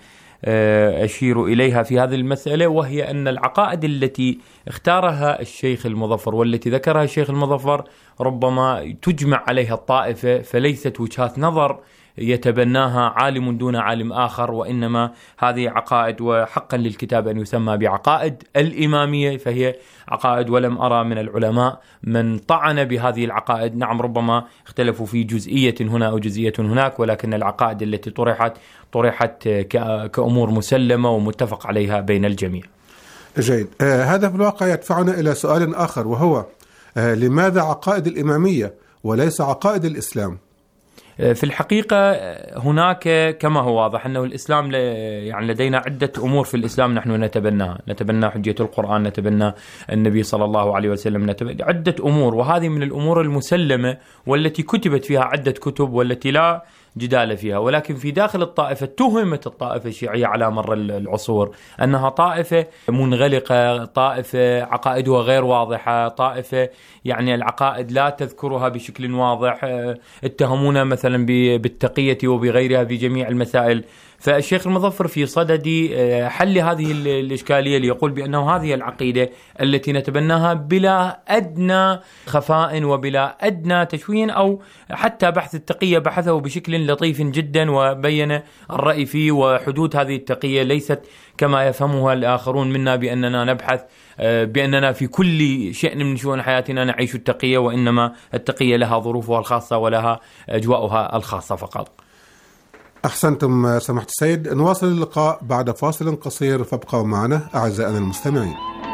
أشير إليها في هذه المسألة، وهي أن العقائد التي اختارها الشيخ المظفر والتي ذكرها الشيخ المظفر ربما تجمع عليها الطائفة، فليست وجهات نظر يتبناها عالم دون عالم آخر، وإنما هذه عقائد، وحقا للكتاب أن يسمى بعقائد الإمامية، فهي عقائد ولم أرى من العلماء من طعن بهذه العقائد. نعم ربما اختلفوا في جزئية هنا أو جزئية هناك، ولكن العقائد التي طرحت طرحت كأمور مسلمة ومتفق عليها بين الجميع. جيد. آه هذا في الواقع يدفعنا إلى سؤال آخر، وهو آه لماذا عقائد الإمامية وليس عقائد الإسلام؟ في الحقيقة هناك كما هو واضح أنه الإسلام يعني لدينا عدة أمور في الإسلام نحن نتبناها، نتبنى حجية القرآن، نتبنى النبي صلى الله عليه وسلم، نتبنى عدة أمور، وهذه من الأمور المسلمة والتي كتبت فيها عدة كتب والتي لا جدال فيها. ولكن في داخل الطائفة تهمت الطائفة الشيعية على مر العصور أنها طائفة منغلقة، طائفة عقائدها غير واضحة، طائفة يعني العقائد لا تذكرها بشكل واضح، اتهمونا مثلا بالتقية وبغيرها في جميع المسائل. فالشيخ المظفر في صدد حل هذه الإشكالية ليقول بأنه هذه العقيدة التي نتبناها بلا أدنى خفاء وبلا أدنى تشوين أو حتى بحث التقية بحثه بشكل لطيف جدا وبين الرأي فيه، وحدود هذه التقية ليست كما يفهمها الآخرون منا بأننا نبحث بأننا في كل شأن من شؤون حياتنا نعيش التقية، وإنما التقية لها ظروفها الخاصة ولها أجواؤها الخاصة فقط. أحسنتم سماحة السيد. نواصل اللقاء بعد فاصل قصير، فابقوا معنا أعزائنا المستمعين.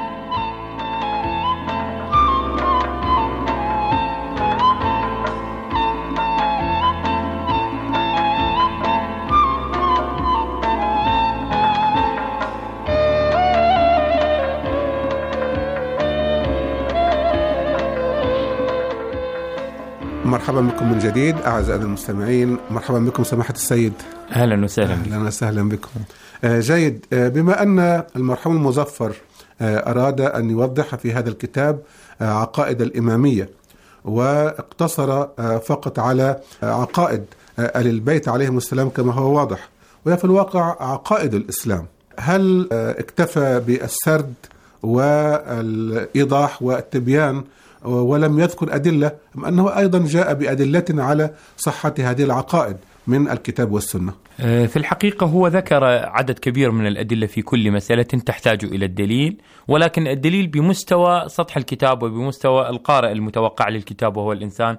مرحبا بكم من جديد أعزائنا المستمعين. مرحبا بكم سماحة السيد. أهلا وسهلا. أهلا وسهلا بكم. آه جيد. آه بما أن المرحوم المظفر آه أراد أن يوضح في هذا الكتاب آه عقائد الإمامية، واقتصر آه فقط على آه عقائد آه أهل البيت عليهم السلام كما هو واضح، وهي في الواقع عقائد الإسلام، هل آه اكتفى بالسرد والإيضاح والتبيان ولم يذكر أدلة، أم أنه أيضا جاء بأدلة على صحة هذه العقائد من الكتاب والسنة؟ في الحقيقة هو ذكر عدد كبير من الأدلة في كل مسألة تحتاج إلى الدليل، ولكن الدليل بمستوى سطح الكتاب وبمستوى القارئ المتوقع للكتاب، وهو الإنسان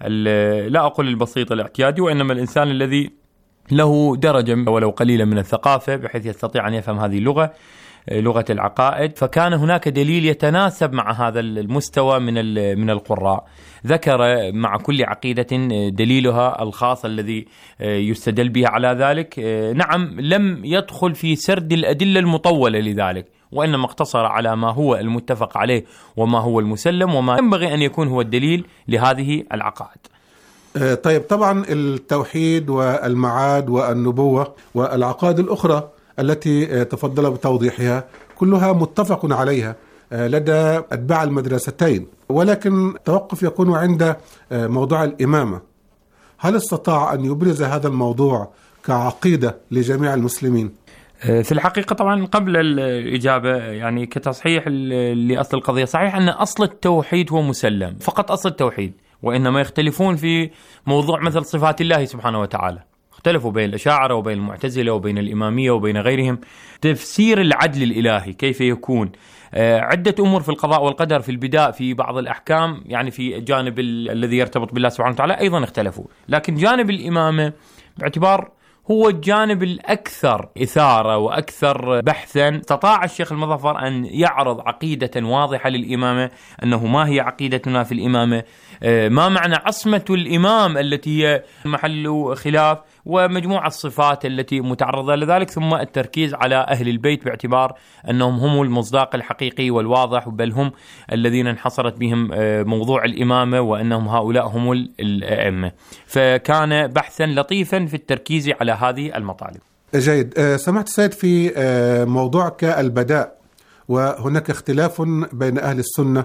لا أقول البسيط الاعتيادي، وإنما الإنسان الذي له درجة ولو قليلة من الثقافة بحيث يستطيع أن يفهم هذه اللغة، لغة العقائد. فكان هناك دليل يتناسب مع هذا المستوى من من القراء، ذكر مع كل عقيدة دليلها الخاص الذي يستدل به على ذلك. نعم، لم يدخل في سرد الأدلة المطولة لذلك، وإنما اقتصر على ما هو المتفق عليه وما هو المسلم وما ينبغي أن يكون هو الدليل لهذه العقائد. طيب، طبعا التوحيد والمعاد والنبوة والعقائد الأخرى التي تفضل بتوضيحها كلها متفق عليها لدى أتباع المدرستين، ولكن التوقف يكون عند موضوع الإمامة. هل استطاع أن يبرز هذا الموضوع كعقيدة لجميع المسلمين؟ في الحقيقة طبعا قبل الإجابة يعني كتصحيح لأصل القضية، صحيح أن أصل التوحيد هو مسلم، فقط أصل التوحيد، وإنما يختلفون في موضوع مثل صفات الله سبحانه وتعالى. اختلفوا بين الأشاعرة وبين المعتزلة وبين الإمامية وبين غيرهم. تفسير العدل الإلهي كيف يكون، عدة أمور في القضاء والقدر في البداء في بعض الأحكام، يعني في الجانب الذي يرتبط بالله سبحانه وتعالى أيضا اختلفوا، لكن جانب الإمامة باعتبار هو الجانب الأكثر إثارة وأكثر بحثا، استطاع الشيخ المظفر أن يعرض عقيدة واضحة للإمامة، أنه ما هي عقيدتنا في الإمامة، ما معنى عصمة الإمام التي هي محل خلاف، ومجموعة الصفات التي متعرضة لذلك، ثم التركيز على أهل البيت باعتبار أنهم هم المصداق الحقيقي والواضح، بل هم الذين انحصرت بهم موضوع الإمامة، وأنهم هؤلاء هم الأئمة. فكان بحثا لطيفا في التركيز على هذه المطالب. جيد. سمعت سيد في موضوع كالبداء، وهناك اختلاف بين أهل السنة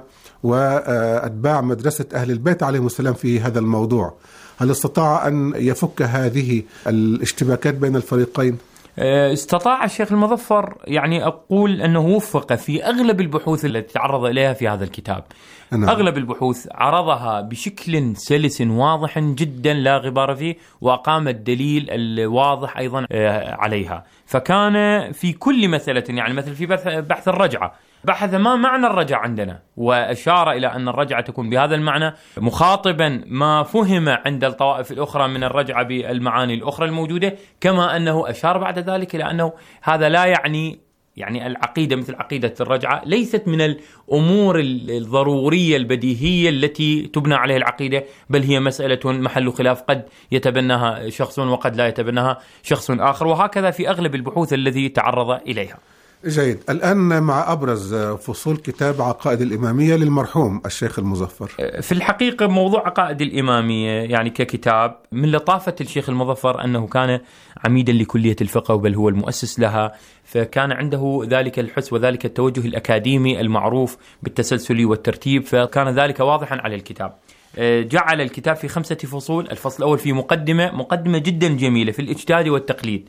وأتباع مدرسة أهل البيت عليهم السلام في هذا الموضوع. هل استطاع أن يفك هذه الاشتباكات بين الفريقين؟ استطاع الشيخ المظفر، يعني أقول أنه وفق في أغلب البحوث التي تعرض إليها في هذا الكتاب. أنا. أغلب البحوث عرضها بشكل سلس واضح جدا لا غبار فيه، وأقام الدليل الواضح أيضا عليها. فكان في كل مسألة، يعني مثل في بحث الرجعة، بحث ما معنى الرجعة عندنا، وأشار إلى أن الرجعة تكون بهذا المعنى، مخاطبا ما فهم عند الطوائف الأخرى من الرجعة بالمعاني الأخرى الموجودة، كما أنه أشار بعد ذلك إلى أنه هذا لا يعني يعني العقيدة مثل عقيدة الرجعة ليست من الأمور الضرورية البديهية التي تبنى عليها العقيدة، بل هي مسألة محل خلاف، قد يتبناها شخص وقد لا يتبناها شخص آخر، وهكذا في أغلب البحوث التي تعرض إليها. جيد. الآن مع أبرز فصول كتاب عقائد الإمامية للمرحوم الشيخ المظفر. في الحقيقة موضوع عقائد الإمامية يعني ككتاب، من لطافة الشيخ المظفر أنه كان عميدا لكلية الفقه، بل هو المؤسس لها، فكان عنده ذلك الحس وذلك التوجه الأكاديمي المعروف بالتسلسل والترتيب، فكان ذلك واضحا على الكتاب. جعل الكتاب في خمسة فصول. الفصل الأول في مقدمة مقدمة جدا جميلة في الاجتهاد والتقليد،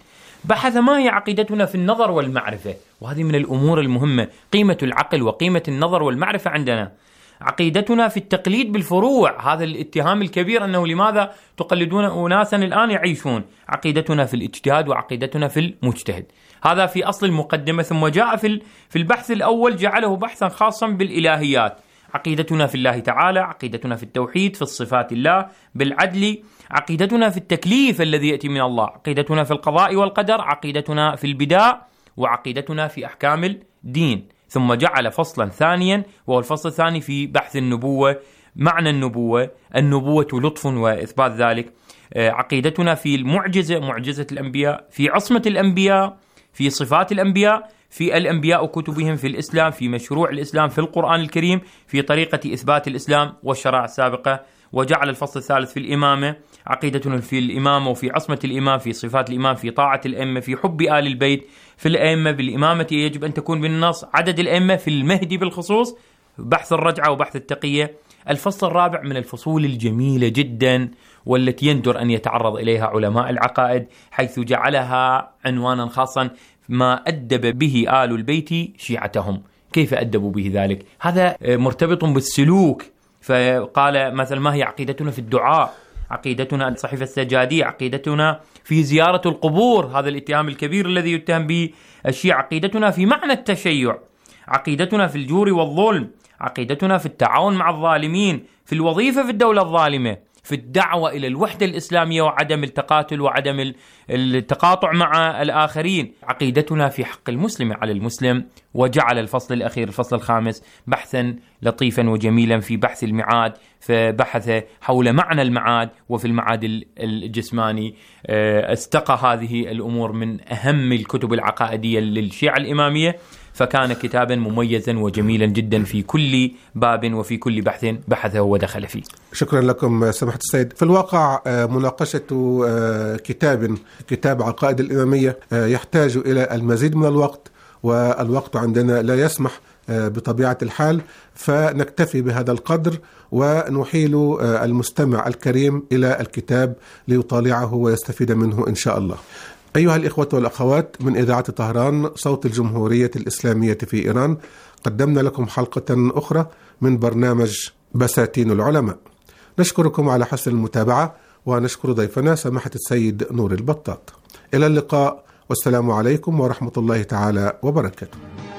بحث ما هي عقيدتنا في النظر والمعرفة، وهذه من الأمور المهمة، قيمة العقل وقيمة النظر والمعرفة عندنا. عقيدتنا في التقليد بالفروع، هذا الاتهام الكبير أنه لماذا تقلدون أناسا الآن يعيشون. عقيدتنا في الاجتهاد وعقيدتنا في المجتهد، هذا في أصل المقدمة. ثم جاء في في البحث الأول جعله بحثا خاصا بالإلهيات. عقيدتنا في الله تعالى، عقيدتنا في التوحيد، في الصفات الله، بالعدل، عقيدتنا في التكليف الذي يأتي من الله، عقيدتنا في القضاء والقدر، عقيدتنا في البداء، وعقيدتنا في أحكام الدين. ثم جعل فصلا ثانيا وهو الفصل الثاني في بحث النبوة، معنى النبوة، النبوة لطف وإثبات ذلك، عقيدتنا في المعجزة، معجزة الأنبياء، في عصمة الأنبياء، في صفات الأنبياء، في الأنبياء كتبهم، في الإسلام، في مشروع الإسلام في القرآن الكريم، في طريقة إثبات الإسلام والشرائع السابقة. وجعل الفصل الثالث في الإمامة، عقيدتنا في الإمامة وفي عصمة الإمام، في صفات الإمام، في طاعة الأئمة، في حب آل البيت، في الأئمة بالإمامة يجب أن تكون بالنص، عدد الأئمة، في المهدي بالخصوص، بحث الرجعة وبحث التقية. الفصل الرابع من الفصول الجميلة جدا والتي يندر أن يتعرض إليها علماء العقائد، حيث جعلها عنوانا خاصا: ما أدب به آل البيت شيعتهم. كيف أدبوا به ذلك؟ هذا مرتبط بالسلوك. فقال مثلا: ما هي عقيدتنا في الدعاء؟ عقيدتنا الصحيفة السجادية، عقيدتنا في زيارة القبور، هذا الاتهام الكبير الذي يتهم به الشيعة، عقيدتنا في معنى التشيع، عقيدتنا في الجور والظلم، عقيدتنا في التعاون مع الظالمين، في الوظيفة في الدولة الظالمة، في الدعوة إلى الوحدة الإسلامية وعدم التقاتل وعدم التقاطع مع الآخرين، عقيدتنا في حق المسلم على المسلم. وجعل الفصل الأخير الفصل الخامس بحثا لطيفا وجميلا في بحث المعاد، فبحث حول معنى المعاد وفي المعاد الجسماني. استقى هذه الأمور من أهم الكتب العقائدية للشيعة الإمامية، فكان كتابا مميزا وجميلا جدا في كل باب وفي كل بحث بحثه ودخل فيه. شكرا لكم سماحة السيد. في الواقع مناقشة كتاب كتاب عقائد الإمامية يحتاج إلى المزيد من الوقت، والوقت عندنا لا يسمح بطبيعة الحال، فنكتفي بهذا القدر ونحيل المستمع الكريم إلى الكتاب ليطالعه ويستفيد منه إن شاء الله. أيها الإخوة والأخوات، من إذاعة طهران صوت الجمهورية الإسلامية في إيران، قدمنا لكم حلقة أخرى من برنامج بساتين العلماء. نشكركم على حسن المتابعة، ونشكر ضيفنا سماحة السيد نور البطاط. إلى اللقاء، والسلام عليكم ورحمة الله تعالى وبركاته.